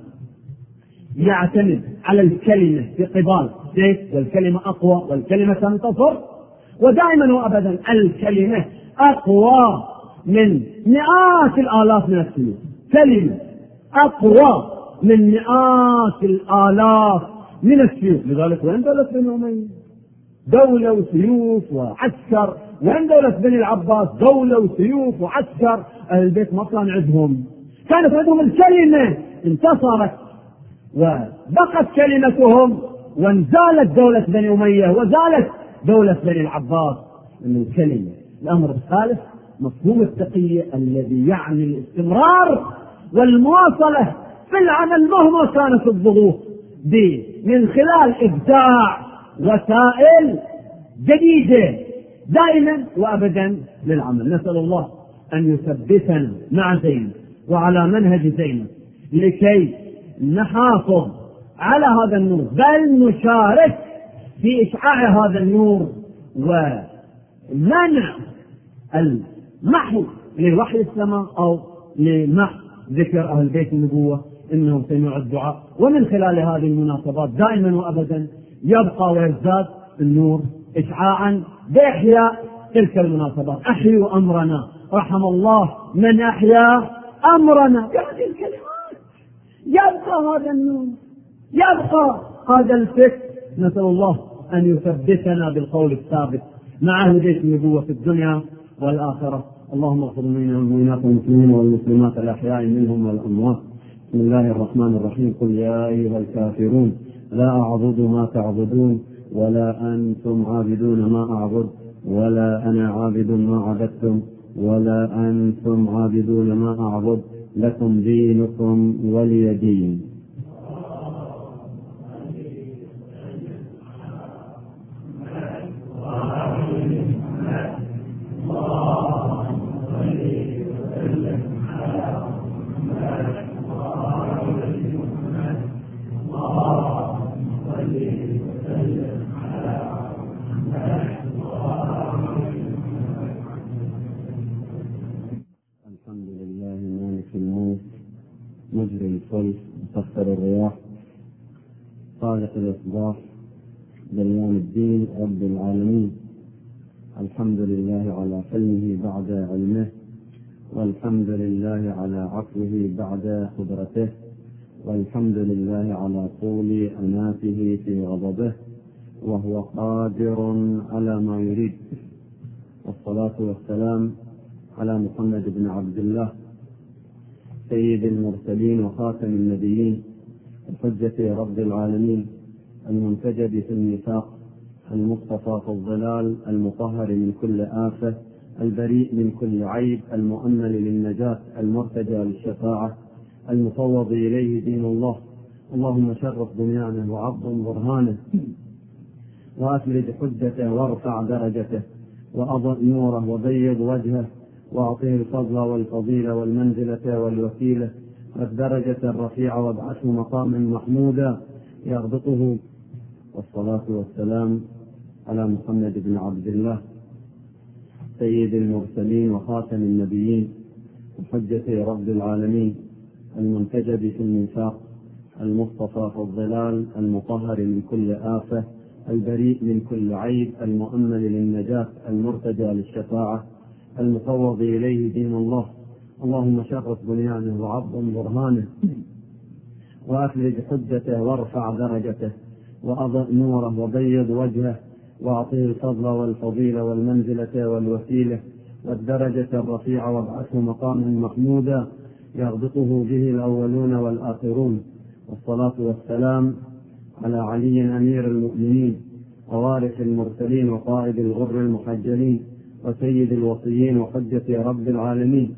Speaker 2: يعتمد على الكلمة في قبال سيف، والكلمة أقوى والكلمة تنتصر، ودائما وأبدا الكلمة أقوى من مئات الآلاف من السيوف، كلمة أقوى من مئات الآلاف من السيوف. لذلك وين دولة بني أمية؟ دولة وسيوف وعسكر. وين دولة بني العباس؟ دولة وسيوف وعسكر. أهل البيت ما كان عندهم، كانت عندهم الكلمة، انتصرت وبقت كلمتهم، وانزالت دولة بني أمية وزالت دولة بني العباس من الكلمة. الأمر الثالث مفهوم التقية الذي يعني الاستمرار والمواصلة في العمل مهما كانت الضغوط، من خلال إبداع وسائل جديدة دائما وأبدا للعمل. نسأل الله أن يثبتنا مع زينب وعلى منهج زينب لكي نحافظ على هذا النور، بل نشارك في إشعاع هذا النور ومنع المحو لوحي السماء أو لمحو ذكر أهل بيت النبوة. إنهم سمعوا الدعاء، ومن خلال هذه المناسبات دائما وأبدا يبقى ويزداد النور إشعاعا بإحياء تلك المناسبات. أحيوا أمرنا، رحم الله من أحيا أمرنا. بهذه الكلمات يبقى هذا النور، يبقى هذا الفكر. نسأل الله أن يثبتنا بالقول الثابت مع أهل بيت النبوة في الدنيا والآخرة. اللهم اغفر لنا والمؤمنات والمسلمين والمسلمات الأحياء منهم والأموات. بسم الله الرحمن الرحيم. قل يا أيها الكافرون لا أعبد ما تعبدون ولا أنتم عابدون ما أعبد ولا أنا عابد ما عبدتم ولا أنتم عابدون ما أعبد لكم دينكم ولي دين. مجري الفلك مسخر الرياح خالق الإصباح ديان الدين رب العالمين. الحمد لله على حلمه بعد علمه، والحمد لله على عفوه بعد قدرته، والحمد لله على طول أناته في غضبه، وهو قادر على ما يريد. والصلاة والسلام على محمد بن عبد الله سيد المرسلين وخاتم النبيين وحجة رب العالمين، المنتجب في الميثاق، المصطفى في الظلال، المطهر من كل آفة، البريء من كل عيب، المؤمل للنجاة، المرتجى للشفاعة، المفوض إليه دين الله. اللهم شرف دنيانا وعظم برهانه وأفرد حجته وارفع درجته وأضئ نوره وبيض وجهه وأعطيه الفضل والفضيلة والمنزلة والوسيلة والدرجة الرفيعة وابعثه مقاما محمودا يربطه. والصلاة والسلام على محمد بن عبد الله سيد المرسلين وخاتم النبيين وحجة رب العالمين، المنتجب في الميثاق، المصطفى في الظلال، المطهر من كل آفة،
Speaker 1: البريء من كل عيب، المؤمل للنجاة، المرتجى للشفاعة، المفوض إليه دين الله. اللهم شرف بنيانه وعظم برهانه وأفلج حجته وارفع درجته وأضئ نوره وبيض وجهه وأعطيه الفضل والفضيلة والمنزلة والوسيلة والدرجة الرفيعة وابعثه مقاما محمودا يغبطه به الأولون والآخرون. والصلاة والسلام على علي أمير المؤمنين ووارث المرسلين وقائد الغر المحجلين وسيد الوصيين وحجة رب العالمين.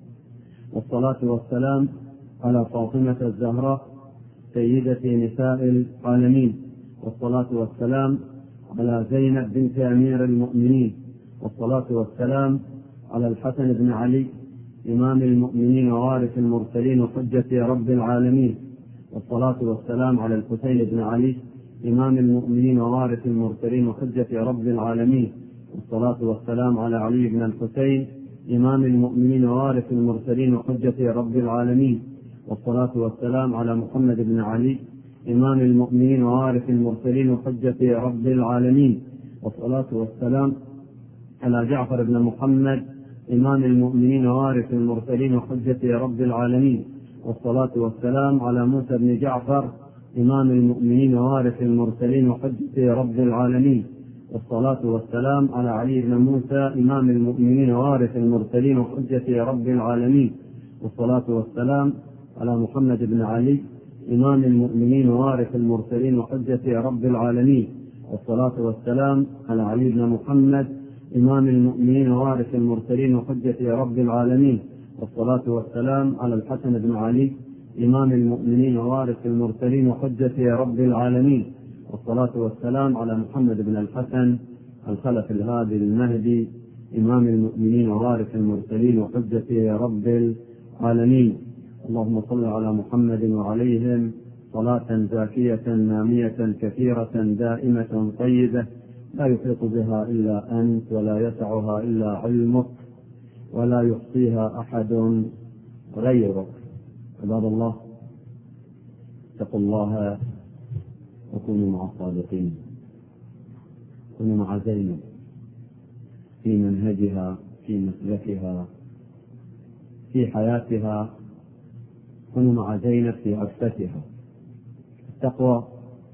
Speaker 1: والصلاة والسلام على فاطمة الزهراء سيدة نساء العالمين. والصلاة والسلام على زينب بنت أمير المؤمنين. والصلاة والسلام على الحسن بن علي إمام المؤمنين ووارث المرسلين وحجة رب العالمين. والصلاة والسلام على الحسين بن علي إمام المؤمنين ووارث المرسلين وحجة رب العالمين. والصلاة والسلام على علي بن الحسين إمام المؤمنين ووارث المرسلين وحجة رب العالمين. والصلاة والسلام على محمد بن علي إمام المؤمنين ووارث المرسلين وحجة رب العالمين. والصلاة والسلام على جعفر بن محمد إمام المؤمنين ووارث المرسلين وحجة رب العالمين. والصلاة والسلام على موسى بن جعفر إمام المؤمنين ووارث المرسلين وحجة رب العالمين. والصلاة والسلام على علي بن موسى إمام المؤمنين ووارث المرسلين وحجة رب العالمين. والصلاة والسلام على محمد بن علي إمام المؤمنين ووارث المرسلين وحجة رب العالمين. والصلاة والسلام على علي بن محمد إمام المؤمنين ووارث المرسلين وحجة رب العالمين. والصلاة والسلام على الحسن بن علي إمام المؤمنين ووارث المرسلين وحجة رب العالمين. والصلاة والسلام على محمد بن الحسن الخلف الهادي المهدي إمام المؤمنين ووارث المرسلين وحجة رب العالمين. اللهم صل على محمد وعليهم صلاة زاكية نامية كثيرة دائمة طيبة لا يحيط بها إلا أنت ولا يسعها إلا علمك ولا يحصيها أحد غيرك. عباد الله، اتقوا الله وكونوا مع الصادقين. كونوا مع زينب في منهجها، في مسلكها، في حياتها. كونوا مع زينب في عفتها. التقوى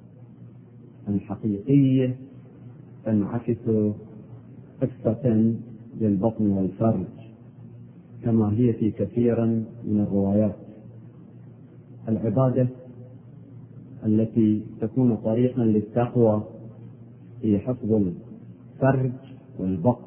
Speaker 1: الحقيقية تنعكس عفة للبطن والفرج كما هي في كثيرا من الروايات. العبادة التي تكون طريقا للتقوى هي حفظ الفرج والبطن.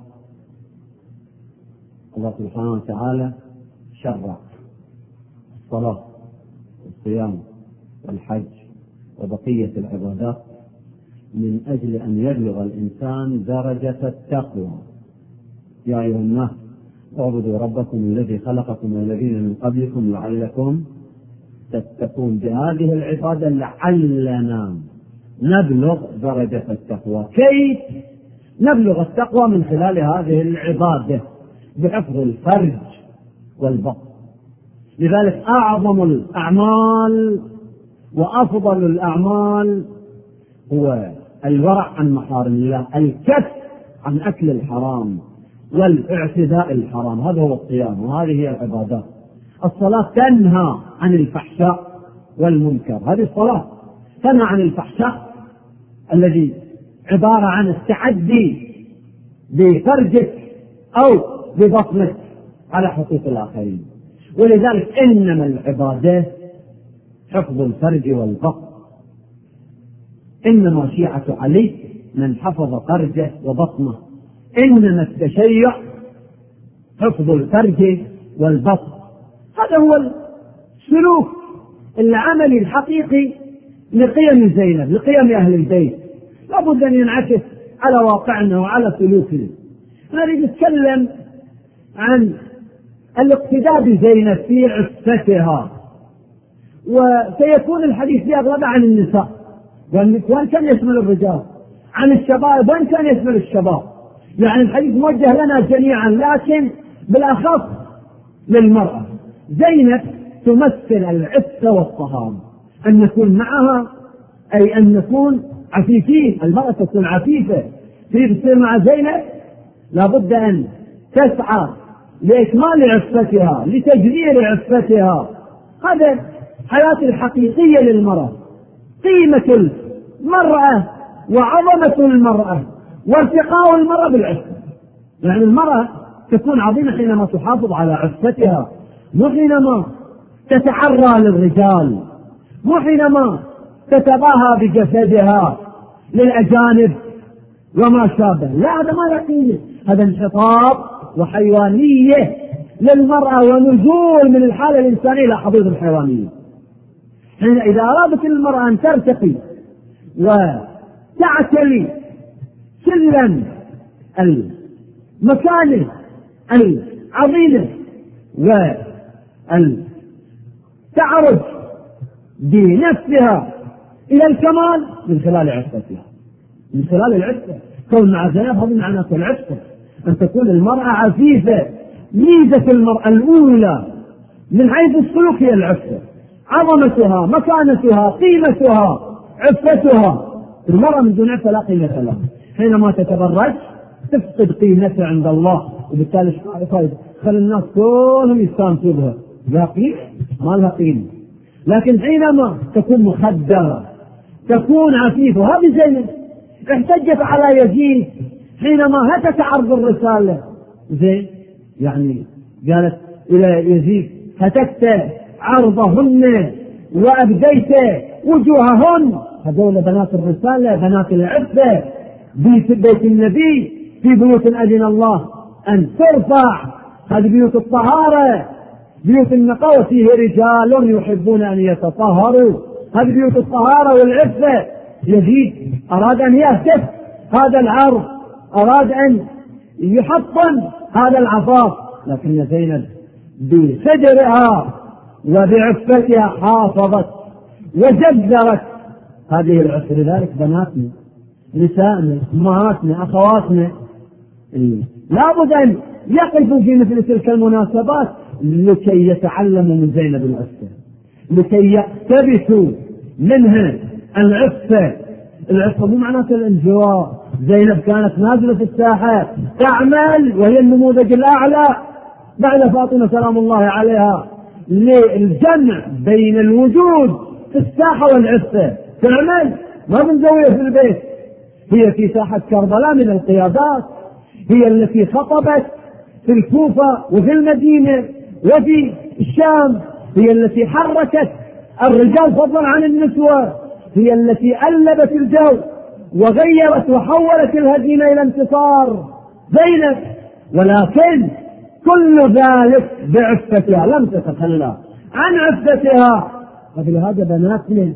Speaker 1: الله سبحانه وتعالى شرع الصلاة والصيام والحج وبقية العبادات من أجل أن يبلغ الإنسان درجة التقوى. يا أيها الناس اعبدوا ربكم الذي خلقكم والذين من قبلكم لعلكم تتقون. بهذه العبادة لعلنا نبلغ درجة التقوى. كيف نبلغ التقوى؟ من خلال هذه العبادة بحفظ الفرج والبطن. لذلك أعظم الأعمال وأفضل الأعمال هو الورع عن محارم الله، الكف عن أكل الحرام والاعتداء الحرام. هذا هو الصيام وهذه هي العبادات. الصلاة تنهى عن الفحشاء والمنكر. هذه الصلاة تنهى عن الفحشاء الذي عبارة عن التعدي بفرجك أو ببطنك على حقوق الآخرين. ولذلك إنما العبادة حفظ الفرج والبطن. إنما شيعة علي من حفظ فرجه وبطنه. إنما التشيع حفظ الفرج والبطن. هذا هو السلوك العملي الحقيقي لقيم زينب، لقيم أهل البيت. لابد أن ينعكس على واقعنا وعلى سلوكنا. نريد نتكلم عن الاقتداء بزينب في عفتها، وسيكون الحديث بأغلب عن النساء وإن كان يشمل الرجال، عن الشباب وإن كان يشمل الشباب. يعني الحديث موجه لنا جميعا لكن بالأخص للمرأة. زينب تمثل العفة والطهارة، أن نكون معها أي أن نكون
Speaker 2: عفيفين، المرأة تكون عفيفة، تريد تصير مع زينب لابد أن تسعى لإكمال عفتها، لتجرير عفتها. هذا الحياة الحقيقية للمرأة، قيمة المرأة وعظمة المرأة وارتقاء المرأة بالعفة. يعني المرأة تكون عظيمة حينما تحافظ على عفتها، مو حينما تتعرى للرجال، مو حينما تتباهى بجسدها للأجانب وما شابه. لا، هذا ما يقينه، هذا انحطاط وحيوانية للمرأة ونزول من الحالة الإنسانية إلى حضيض الحيوانية. حين إذا أرادت المرأة أن ترتقي وتعتلي سلم المكانة العظيمة وتعرج بنفسها إلى الكمال من خلال عفتها، من خلال العفة. كون مع زينب هذا معناه العفة، أن تكون المرأة عفيفة. ميزة المرأة الأولى من حيث السلوك هي العفة، عظمتها، مكانتها، قيمتها، عفتها. المرأة من دون عفة لا قيمة لها، حينما تتبرج تفقد قيمتها عند الله، وبالتالي خلي الناس كلهم يستانسوا بها، لا قيمة، ما لها قيمة. لكن حينما تكون مخدرة، تكون عفيفة. هذه زينب احتجت على يزيد حينما هتك عرض الرسالة، زين يعني قالت إلى يزيد: هتكت عرضهن وأبديت وجوههن. هذول بنات الرسالة، بنات العفة، بيت بيت النبي، في بيوت أذن الله أن ترفع. هذه بيوت الطهارة، بيوت النقاوة، فيه رجال يحبون أن يتطهروا. هذه بيوت الطهارة والعفة. يزيد أراد أن يهتف هذا العرض، أراد أن يحطم هذا العفاف، لكن زينب بخدرها وبعفتها حافظت وجذرت هذه العفة. لذلك بناتنا، نسائنا، أمهاتنا، أخواتنا لابد أن يقفوا في مثل تلك المناسبات لكي يتعلموا من زينب العفة، لكي يقتبسوا منها العفة. العفة مو معناته الانزواء. زينب كانت نازلة في الساحة تعمل، وهي النموذج الأعلى بعد فاطمة سلام الله عليها للجمع بين الوجود في الساحة والعفة. تعمل، ما بنزوية في البيت. هي في ساحة كربلاء من القيادات، هي التي خطبت في الكوفة وفي المدينة وفي الشام، هي التي حركت الرجال فضلا عن النسوة، هي التي ألبت الجو وغيرت وحولت الهزيمة إلى انتصار زينب. ولكن كل ذلك بعفتها، لم تتخلى عن عفتها. فلهذا بناتنا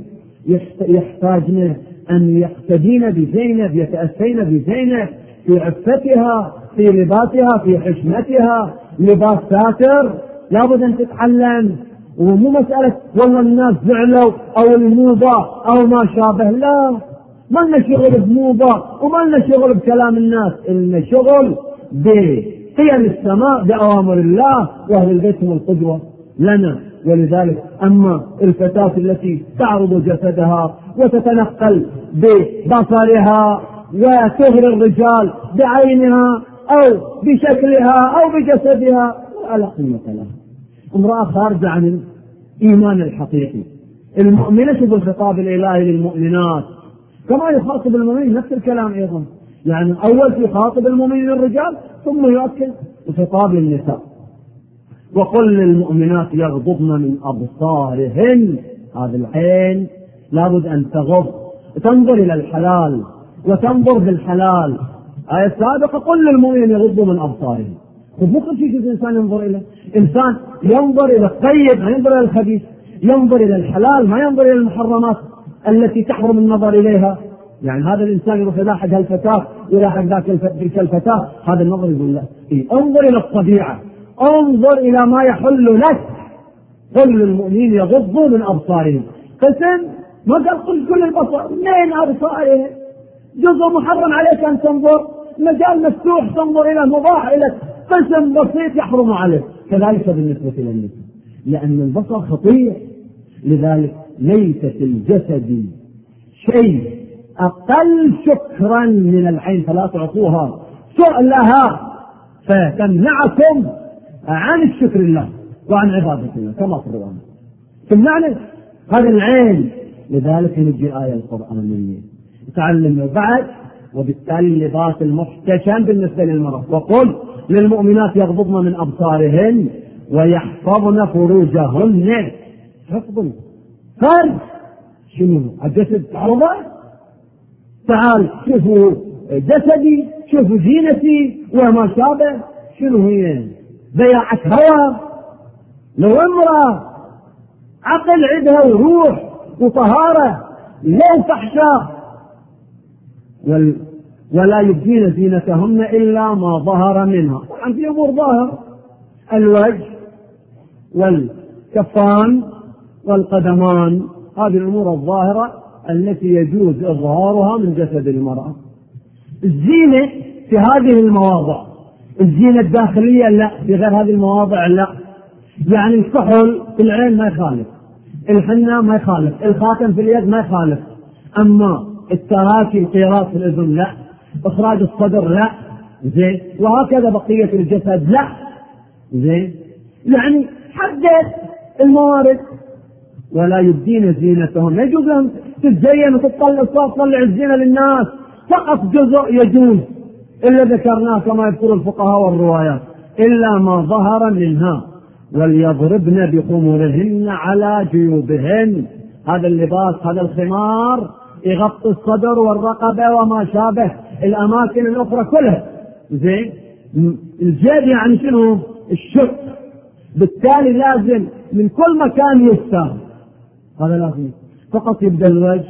Speaker 2: يحتاجن أن يقتدين بزينب، يتأسين بزينب في عفتها، في لباسها، في حشمتها. لباس ساتر لابد أن تتعلم، ومو مسألة والله الناس زعلوا أو الموضة أو ما شابه. لا، ما لنا شغل بموضة وما لنا شغل بكلام الناس، لنا شغل بقيم السماء، بأوامر الله، وأهل البيت هم القدوة لنا. ولذلك أما الفتاة التي تعرض جسدها وتتنقل ببصرها وتغري الرجال بعينها أو بشكلها أو بجسدها، ولا قيمة لها. امرأة خارجة عن الإيمان الحقيقي. المؤمنة بالخطاب الإلهي للمؤمنات كما يخاطب المؤمنين، نفس الكلام أيضا. يعني أول يخاطب المؤمنين الرجال، ثم يؤكد الخطاب للنساء: وقل للمؤمنات يغضضن من أبصارهن. هذا العين لابد أن تغض، تنظر إلى الحلال وتنظر بالحلال. آية السابقة: قل للمؤمنين يغضوا من أبصارهم. وبكل شيء الإنسان ينظر إليه، إنسان ينظر إلى الطيب ما ينظر إلى الخبيث، ينظر إلى الحلال ما ينظر إلى المحرمات التي تحرم النظر إليها. يعني هذا الإنسان يروح يلاحق هالفتاة يلاحق ذاك تلك الفتاة، هذا النظر يقول لا. إيه؟ انظر إلى الطبيعة، انظر إلى ما يحل لك. قل للمؤمنين يغضوا من أبصارهم. قسم ما قال قل كل البصر، منين أبصارهم؟ جزء محرم عليك أن تنظر، مجال مفتوح تنظر إلى مباح إليك، قسم بسيط يحرم عليك. كذلك بالنسبة للنساء، لأن البصر خطير. لذلك ليس في الجسد شيء أقل شكرا من العين، فلا تعطوها سؤلها فتمنعكم عن الشكر الله وعن عبادة الله كما في الرواية. تمنعني هذا العين. لذلك نجي آية القرآنية تعلمنا بعد. وبالتالي اللباس المحتشم بالنسبة للمرأة. وقل للمؤمنات يغضضن من أبصارهن ويحفظن فروجهن. حفظ فرج شنو؟ الجسد عرضة. تعال شوفوا جسدي، شوفوا زينتي وما شابه. شنو هي؟ بيعة هوى. لو امرأة عقل عندها وروح وطهارة لا فحشاء. وال... ولا يبدين زينتهن إلا ما ظهر منها. طبعا في أمور ظاهرة، الوجه والكفان والقدمان، هذه الأمور الظاهرة التي يجوز إظهارها من جسد المرأة. الزينة في هذه المواضع، الزينة الداخلية لا، في غير هذه المواضع لا. يعني الكحل في العين ما يخالف، الحنة ما يخالف، الخاتم في اليد ما يخالف. أما التراكي القيراط في الأذن لا، إخراج الصدر لا، زين، وهكذا بقية الجسد لا، زين. يعني حدد الموارد. ولا يبدين زينتهم، يجوز لهم تتزين وتطلع تطلع الزينة للناس، فقط جزء يجوز إلا ذكرناه كما يذكر الفقهاء والروايات، إلا ما ظهر منها. وليضربن بخمرهن على جيوبهن. هذا اللباس، هذا الخمار يغطي الصدر والرقبة وما شابه الأماكن الأخرى كلها، زين. الجيب يعني شنو؟ الشق. بالتالي لازم من كل مكان يستر، هذا لازم. فقط يبدأ الوجه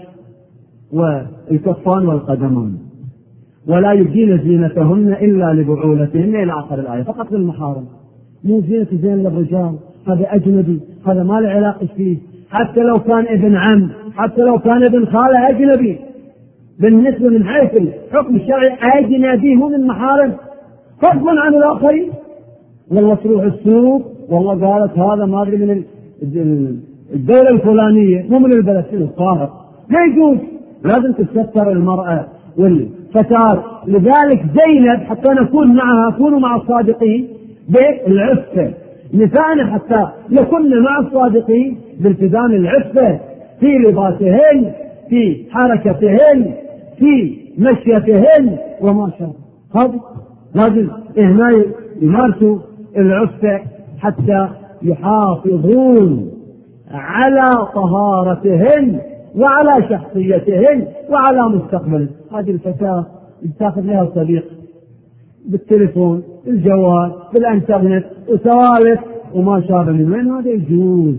Speaker 2: والكفان والقدمان. ولا يبدين زينتهن إلا لبعولتهن إلى آخر الآية. فقط للمحارم، مو زينة زين للرجال، هذا أجنبي، هذا ما له علاقة فيه. حتى لو كان ابن عم، حتى لو كان ابن خالة أجنبي، بالنسبة من حيث الحكم الشرعي أجنبي، مو من محارم، فضلا عن الآخرين. والله تروح السوق، والله قالت هذا ما أدري من الدولة الفلانية، مو من البلد القاهرة، لا يجوز. لازم تستر المرأة والفتاة. لذلك زينب حتى نكون معها، كونوا مع الصادقين بالعفة. نساءنا حتى يكون مع الصادقين بالتزام العفة في لباسهن، في حركتهن، في مشيتهن وما شاء الله. هذا لازم هنا يمارسوا العفة حتى يحافظون على طهارتهن وعلى شخصيتهن وعلى مستقبل. هذه الفتاة تاخذ لها صديق بالتليفون، الجوال، بالانترنت، وسوالف وما شابه من وين هذا يجوز؟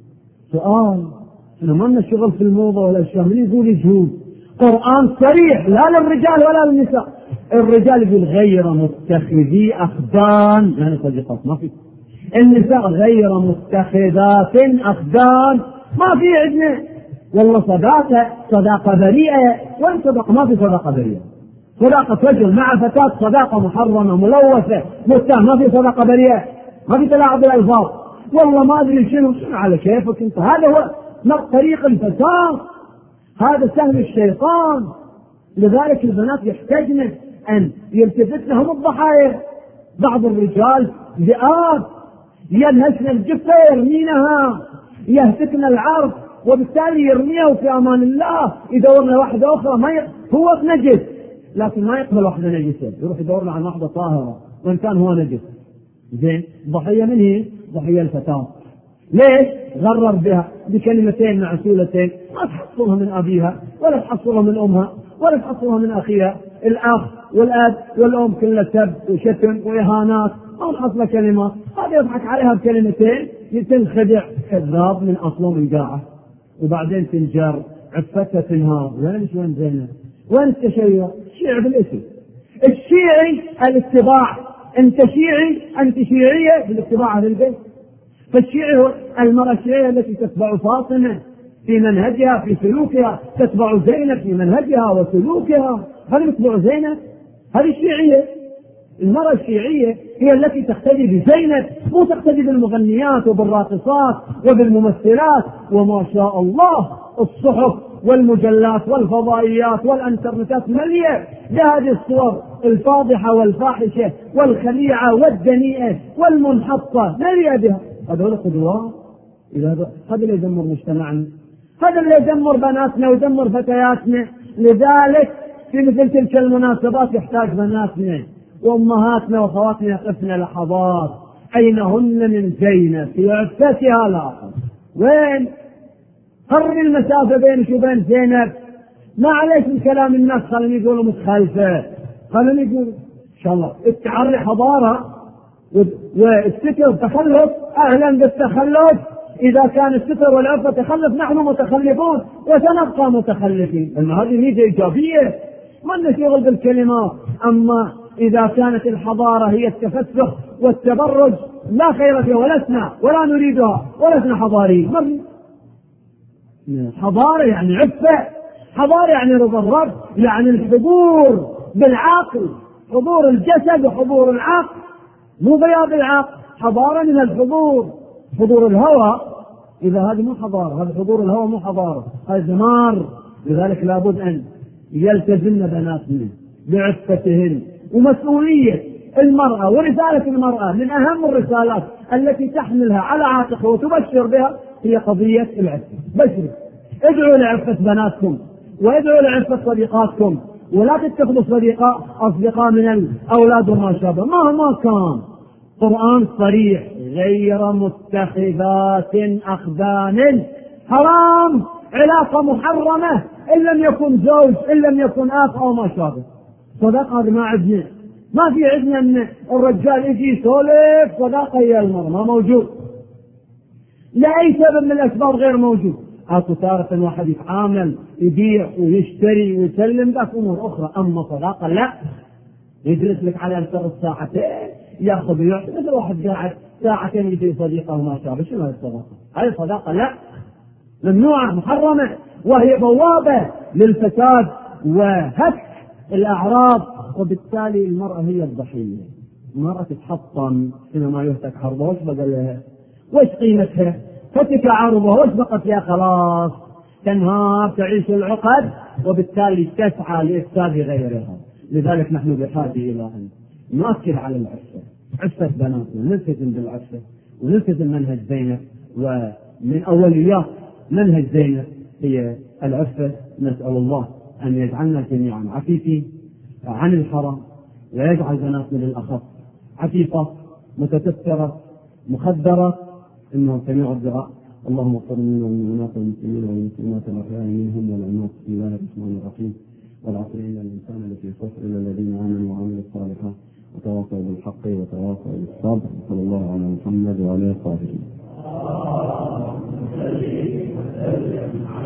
Speaker 2: سؤال. احنا ما لنا شغل في الموضة ولا الشيء، من يقول يجوز؟ قرآن صريح، لا للرجال ولا للنساء. الرجال يقول غير متخذي أخدان، يعني صديقات ما في. النساء غير متخذات أخدان، ما في عندنا. والله صداقة صداقة بريئة، وين صداقة؟ ما في صداقة بريئة. صداقة رجل مع فتاة صداقة محرمة ملوثة متهم، ما في صداقة بريئة، ما في تلاعب بالألفاظ. والله ما أدري شنو شنو على كيفك أنت. هذا هو طريق الفساد، هذا سهم الشيطان. لذلك البنات يحتاجن أن يلتفت لهم الضحايا. بعض الرجال ذئاب ينهشن الجثة يرمينها، يهتكن العرض، وبالتالي يرميها في أمان الله. يدور له واحدة أخرى ما ي... هو نجس، لكن ما يقبل واحدة نجسة، يروح يدور له عن واحدة طاهرة وإن كان هو نجس. زين، ضحية من هي؟ ضحية الفتاة. ليش؟ غرر بها بكلمتين معسولتين ما تحصلها من أبيها ولا تحصلها من أمها ولا تحصلها من أخيها. الأخ والأب والأم كلها سب وشتم وإهانات، ما تحصل كلمات. هذا يضحك عليها بكلمتين، تنخدع، كذاب من أصله من قاعة، وبعدين تنجر، عفتها تنهار. وين وين زينب؟ وين التشيع؟ الشيع بالاسم. الشيعي الاتباع، انت شيعي انت شيعية بالاتباع أهل البيت. فالشيعي هو المرأة الشيعية التي تتبع فاطمة في منهجها في سلوكها، تتبع زينب في منهجها وسلوكها. هذه تتبع زينب، هذه الشيعية. المرأة الشيعية هي التي تقتدي بزينب، مو تقتدي بالمغنيات وبالراقصات وبالممثلات وما شاء الله الصحف والمجلات والفضائيات والانترنتات مليئة بهذه الصور الفاضحة والفاحشة والخليعة والدنيئة والمنحطة، مليئة بها. هذول قدوات. إذا هذا اللي يدمر مجتمعنا، هذا اللي يدمر بناتنا ويدمر فتياتنا. لذلك في مثل تلك المناسبات يحتاج بناتنا وأمهاتنا وأخواتنا يقفن لحظات. أين هن من زينب في عفتها؟ لا، وين؟ قرب المسافة بينك وبين زينب. ما عليك من كلام الناس، خليني يقولوا متخلفة، خليني يقولوا إن شاء الله التعري حضارة والستر تخلف. أهلا بالتخلف. إذا كان الستر والعفة تخلف نحن متخلفون وسنبقى متخلفين، لأن هذه ميزة إيجابية، ما نشغل بالكلمات. أما إذا كانت الحضارة هي التفسخ والتبرج لا خير فيها، ولسنا ولا نريدها، ولسنا حضاريين. حضارة يعني عفة، حضارة يعني رضا الرب، يعني الحضور بالعقل، حضور الجسد وحضور العقل، مو غياب العقل. حضارة من الحضور. حضور الهوى إذا هذه مو حضارة، هذا حضور الهوى مو حضارة، هذا دمار. لذلك لابد أن يلتزمن بناتنا بعفتهن. ومسؤولية المرأة ورسالة المرأة من أهم الرسالات التي تحملها على عاتقها وتبشر بها هي قضية العفة. بشر، ادعوا لعفة بناتكم وادعوا لعفة صديقاتكم، ولا تتخذوا صديقاء أصدقاء من الأولاد وما شابه مهما كان. قرآن صريح: غير متخذات أخدان. حرام، علاقة محرمة، إن لم يكن زوج، إن لم يكن أخ أو ما شابه. صداقة هذا ما عندنا، ما في عندنا أن الرجال يجي يسولف صداقة يا المرأة، ما موجود لأي سبب من الأسباب، غير موجود. أكو تارة واحد يتعامل يبيع ويشتري ويسلم، ذاك أمور أخرى. أما صداقة لا، يجلس لك على أنتر الساعتين يأخذ ويعطي، مثل واحد قاعد ساعتين يجي صديقه وما شابه. شنو هذه الصداقة؟ هذه الصداقة لا، ممنوعة محرمة، وهي بوابة للفساد وهتك الأعراض. وبالتالي المرأة هي الضحية. المرأة تتحطم حينما يهتك حربها. وش بقى لها؟ وش قيمتها؟ فتك عرضها، وش بقى فيها؟ خلاص تنهار، تعيش العقد، وبالتالي تسعى لإفساد غيرها. لذلك نحن بحاجة إلى أن نؤكد على العفة، عفة بناتنا، نلتزم بالعفة ونلتزم منهج زينب. ومن أوليات منهج زينب هي العفة. نسأل الله أن يجعلنا جميعا عفيفين عن الحرام، ويجعل بناتنا بالأخص عفيفة متسترة مخدرة، إنه سميع الدعاء. اللهم اغفر لنا والمؤمنات والمسلمين والمسلمات الأحياء منهم والأموات. بسم الله الرحمن الرحيم. والعصر إن الإنسان لفي خسر إلا الذين آمنوا وعملوا الصالحات وتواصوا بالحق وتواصوا بالصبر. صلى الله على محمد وعلى آله وصحبه.